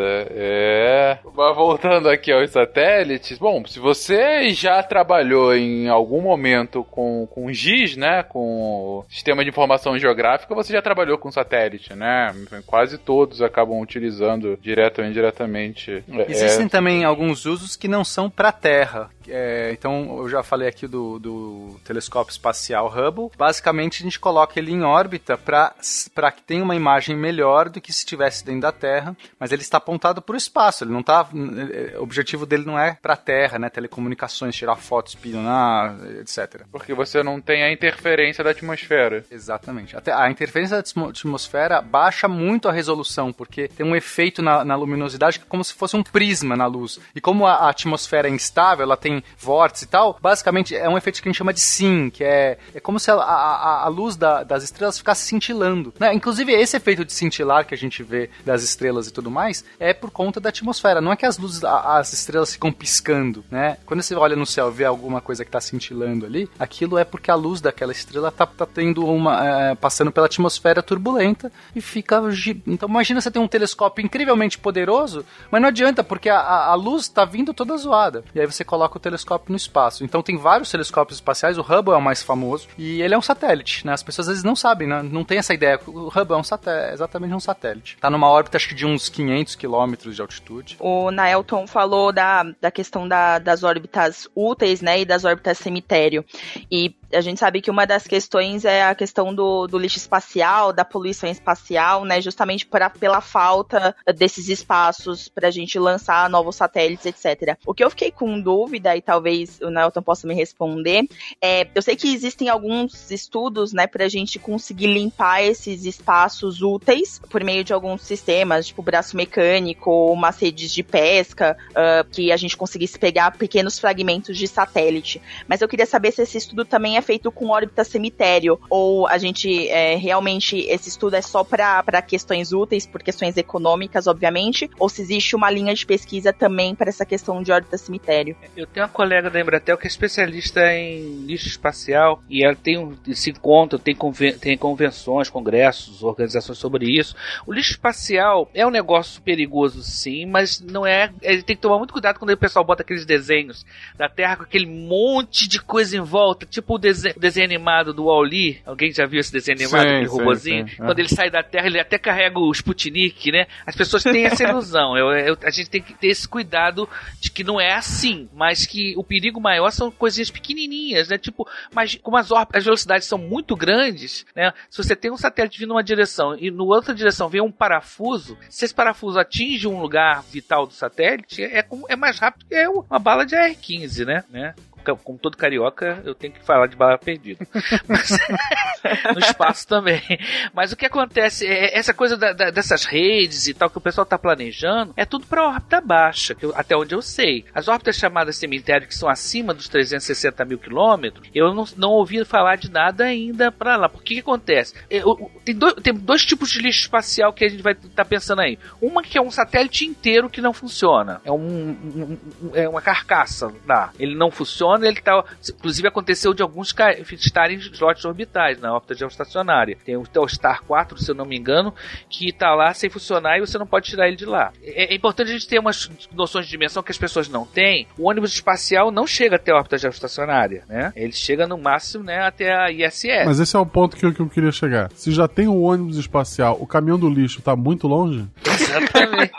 é... Mas voltando aqui aos satélites, bom, se você já trabalhou em algum momento com, com GIS, né, com o Sistema de Informação Geográfica, você já trabalhou com satélite, né? Quase todos acabam utilizando direto ou indiretamente. Existem é... também alguns usos que não são para a Terra. É, então, eu já falei aqui do, do telescópio espacial Hubble. Basicamente, a gente coloca ele em órbita para que tenha uma imagem melhor do que se estivesse dentro da Terra, mas ele está apontado para o espaço. Ele não tá, o objetivo dele não é para a Terra, né? Telecomunicações, tirar fotos, espionar, etcétera. Porque você não tem a interferência da atmosfera. Exatamente. Até a interferência da atmosfera baixa muito a resolução, porque tem um efeito na, na luminosidade que é como se fosse um prisma na luz. E como a, a atmosfera é instável, ela tem vórtice e tal, basicamente é um efeito que a gente chama de sim, que é, é como se a, a, a luz da, das estrelas ficasse cintilando, né? Inclusive esse efeito de cintilar que a gente vê das estrelas e tudo mais, é por conta da atmosfera, não é que as luzes, a, as estrelas ficam piscando, né? Quando você olha no céu e vê alguma coisa que está cintilando ali, aquilo é porque a luz daquela estrela está tá tendo uma, é, passando pela atmosfera turbulenta e fica, então imagina você ter um telescópio incrivelmente poderoso, mas não adianta, porque a, a, a luz está vindo toda zoada, e aí você coloca o telescópio no espaço. Então tem vários telescópios espaciais, o Hubble é o mais famoso, e ele é um satélite, né? As pessoas às vezes não sabem, né? Não tem essa ideia. O Hubble é um satélite, exatamente um satélite. Tá numa órbita, acho que de uns quinhentos quilômetros de altitude. O Naelton falou da, da questão da, das órbitas úteis, né? E das órbitas cemitério. E a gente sabe que uma das questões é a questão do, do lixo espacial, da poluição espacial, né? Justamente pra, pela falta desses espaços pra gente lançar novos satélites, etcétera. O que eu fiquei com dúvida, e talvez o Naelton possa me responder, é, eu sei que existem alguns estudos, né, pra gente conseguir limpar esses espaços úteis por meio de alguns sistemas, tipo braço mecânico, umas redes de pesca, uh, que a gente conseguisse pegar pequenos fragmentos de satélite. Mas eu queria saber se esse estudo também é feito com órbita cemitério, ou a gente é, realmente, esse estudo é só para questões úteis, por questões econômicas, obviamente, ou se existe uma linha de pesquisa também para essa questão de órbita cemitério. Eu tenho uma colega da Embratel que é especialista em lixo espacial, e ela tem um, se encontra, tem, conven, tem convenções, congressos, organizações sobre isso. O lixo espacial é um negócio perigoso, sim, mas não é, ele tem que tomar muito cuidado quando o pessoal bota aqueles desenhos da Terra com aquele monte de coisa em volta, tipo o desenho, desenho animado do Wall-E. Alguém já viu esse desenho animado, sim, aquele sim, robozinho? Sim. Quando ele sai da Terra, ele até carrega o Sputnik, né? As pessoas têm essa ilusão. Eu, eu, a gente tem que ter esse cuidado de que não é assim, mas que o perigo maior são coisinhas pequenininhas, né? Tipo, mas como as, as velocidades são muito grandes, né? Se você tem um satélite vindo numa direção e na outra direção vem um parafuso, se esse parafuso atinge um lugar vital do satélite, é, é mais rápido que uma bala de A R quinze, né? né? Como todo carioca, eu tenho que falar de bala perdida. Mas, no espaço também. Mas o que acontece, é essa coisa da, da, dessas redes e tal, que o pessoal está planejando, é tudo para órbita baixa, que eu, até onde eu sei. As órbitas chamadas cemitério, que são acima dos trezentos e sessenta mil quilômetros, eu não, não ouvi falar de nada ainda para lá. Por que que acontece? Eu, tem, dois, tem dois tipos de lixo espacial que a gente vai estar tá pensando aí. Uma que é um satélite inteiro que não funciona. É, um, um, um, é uma carcaça lá. Ele não funciona. Ele tá, inclusive aconteceu de alguns estarem em slots orbitais na órbita geoestacionária. Tem o Telstar quatro, se eu não me engano, que está lá sem funcionar e você não pode tirar ele de lá. É, é importante a gente ter umas noções de dimensão que as pessoas não têm. O ônibus espacial não chega até a órbita geoestacionária, né? Ele chega no máximo, né, até a I S S. Mas esse é o ponto que eu, que eu queria chegar. Se já tem um ônibus espacial, o caminhão do lixo está muito longe? Exatamente.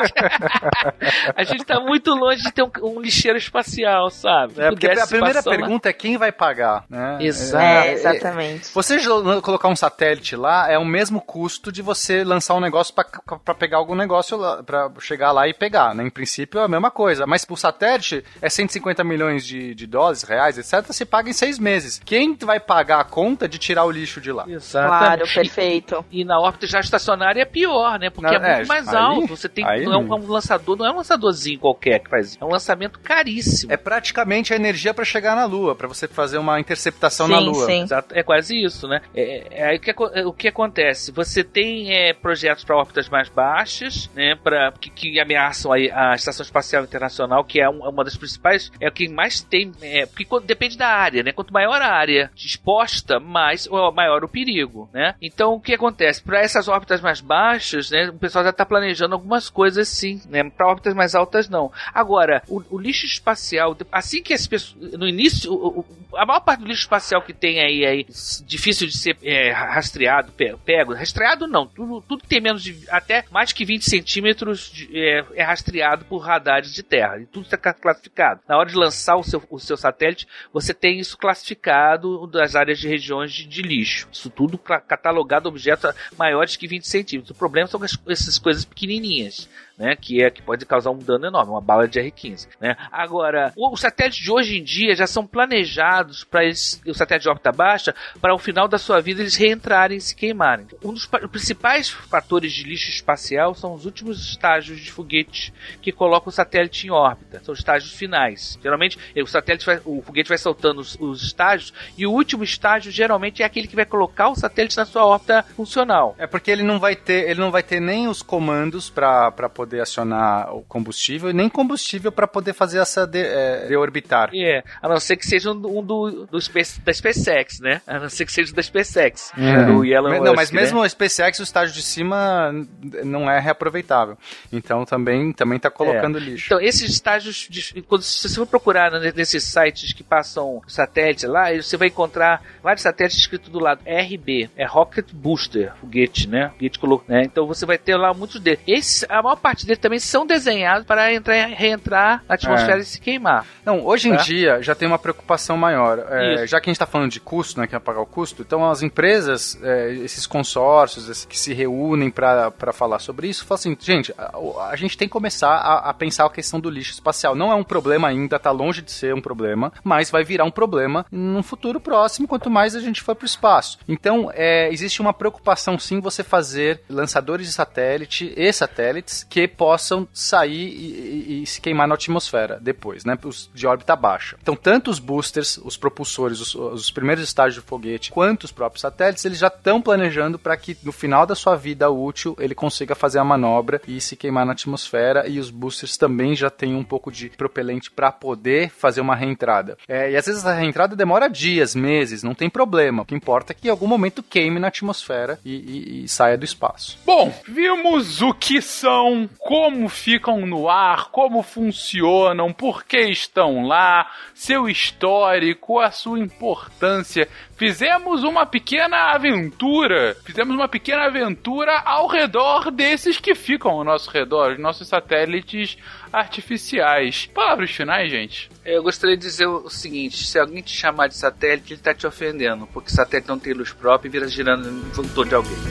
A gente tá muito longe de ter um, um lixeiro espacial, sabe? É, porque a primeira passar pergunta lá. É quem vai pagar, né? Exato. É, exatamente. Você colocar um satélite lá é o mesmo custo de você lançar um negócio para pegar algum negócio lá, para chegar lá e pegar, né? Em princípio é a mesma coisa, mas pro satélite é cento e cinquenta milhões de, de dólares, reais, etcétera. Você paga em seis meses. Quem vai pagar a conta de tirar o lixo de lá? Exato. Claro, perfeito. E, e na órbita já estacionária é pior, né? Porque não, é muito é, mais aí, alto. Você tem aí, não é um, um lançador, não é um lançadorzinho qualquer que faz isso. É um lançamento caríssimo. É praticamente a energia para chegar na Lua, para você fazer uma interceptação sim, na Lua. Sim. Exato. É quase isso, né? É, é, é, o, que, é, o que acontece? Você tem é, projetos para órbitas mais baixas, né? Pra, que, que ameaçam aí a Estação Espacial Internacional, que é um, uma das principais, é o que mais tem, é, porque depende da área, né? Quanto maior a área exposta, mais, maior o perigo, né? Então, o que acontece? Para essas órbitas mais baixas, né? O pessoal já está planejando algumas coisas sim, né? Para órbitas mais altas, não. Agora, o, o lixo espacial, assim que as pessoas, no início, o, o, a maior parte do lixo espacial que tem aí, aí difícil de ser é, rastreado, pego, rastreado não, tudo, tudo tem menos de, até mais que vinte centímetros de, é, é rastreado por radares de terra, e tudo está classificado. Na hora de lançar o seu, o seu satélite, você tem isso classificado das áreas de regiões de, de lixo. Isso tudo catalogado objetos maiores que vinte centímetros. O problema são as, essas coisas pequenininhas, né, que é que pode causar um dano enorme, uma bala de R quinze, né? Agora, os satélites de hoje em dia já são planejados para o satélite de órbita baixa, para o final da sua vida eles reentrarem e se queimarem. Um dos principais fatores de lixo espacial são os últimos estágios de foguete que colocam o satélite em órbita. São os estágios finais. Geralmente, o satélite vai, o foguete vai soltando os, os estágios, e o último estágio geralmente é aquele que vai colocar o satélite na sua órbita funcional. É porque ele não vai ter, ele não vai ter nem os comandos para poder poder acionar o combustível e nem combustível para poder fazer essa de, é, reorbitar. É, a não ser que seja um, um do, do Space, da SpaceX, né? A não ser que seja da SpaceX. É. Do Elon Mas, Musk, não, mas né? mesmo o SpaceX, o estágio de cima não é reaproveitável. Então também também está colocando é. lixo. Então esses estágios, de, quando se você for procurar nesses sites que passam satélite lá, você vai encontrar vários satélites escritos do lado R B, é Rocket Booster, foguete, né? Foguete colocou, né? Então você vai ter lá muitos deles. Esse, a maior parte deles também são desenhados para entrar, reentrar na atmosfera é. e se queimar. Não, hoje tá? em dia já tem uma preocupação maior. É, já que a gente está falando de custo, né, que é pagar o custo, então as empresas, é, esses consórcios esses que se reúnem para falar sobre isso, falam assim, gente, a, a gente tem que começar a, a pensar a questão do lixo espacial. Não é um problema ainda, está longe de ser um problema, mas vai virar um problema num futuro próximo, quanto mais a gente for para o espaço. Então, é, existe uma preocupação sim você fazer lançadores de satélite e satélites que possam sair e, e, e se queimar na atmosfera depois, né, os de órbita baixa. Então, tanto os boosters, os propulsores, os, os primeiros estágios do foguete, quanto os próprios satélites, eles já estão planejando para que no final da sua vida útil ele consiga fazer a manobra e se queimar na atmosfera, e os boosters também já têm um pouco de propelente para poder fazer uma reentrada. É, e às vezes a reentrada demora dias, meses, não tem problema. O que importa é que em algum momento queime na atmosfera e, e, e saia do espaço. Bom, vimos o que são, como ficam no ar, como funcionam, por que estão lá, seu histórico, a sua importância. Fizemos uma pequena aventura, fizemos uma pequena aventura ao redor desses que ficam ao nosso redor, os nossos satélites artificiais. Palavras finais, gente? Eu gostaria de dizer o seguinte, se alguém te chamar de satélite, ele está te ofendendo, porque satélite não tem luz própria e vira girando em torno de alguém.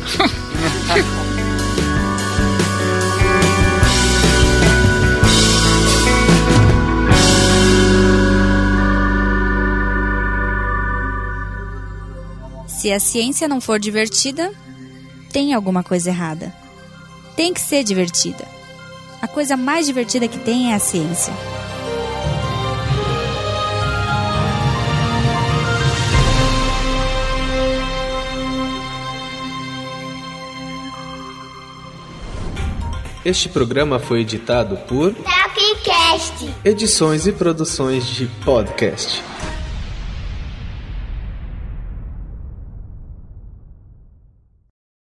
Se a ciência não for divertida, tem alguma coisa errada. Tem que ser divertida. A coisa mais divertida que tem é a ciência. Este programa foi editado por Tapcast. Edições e produções de podcast.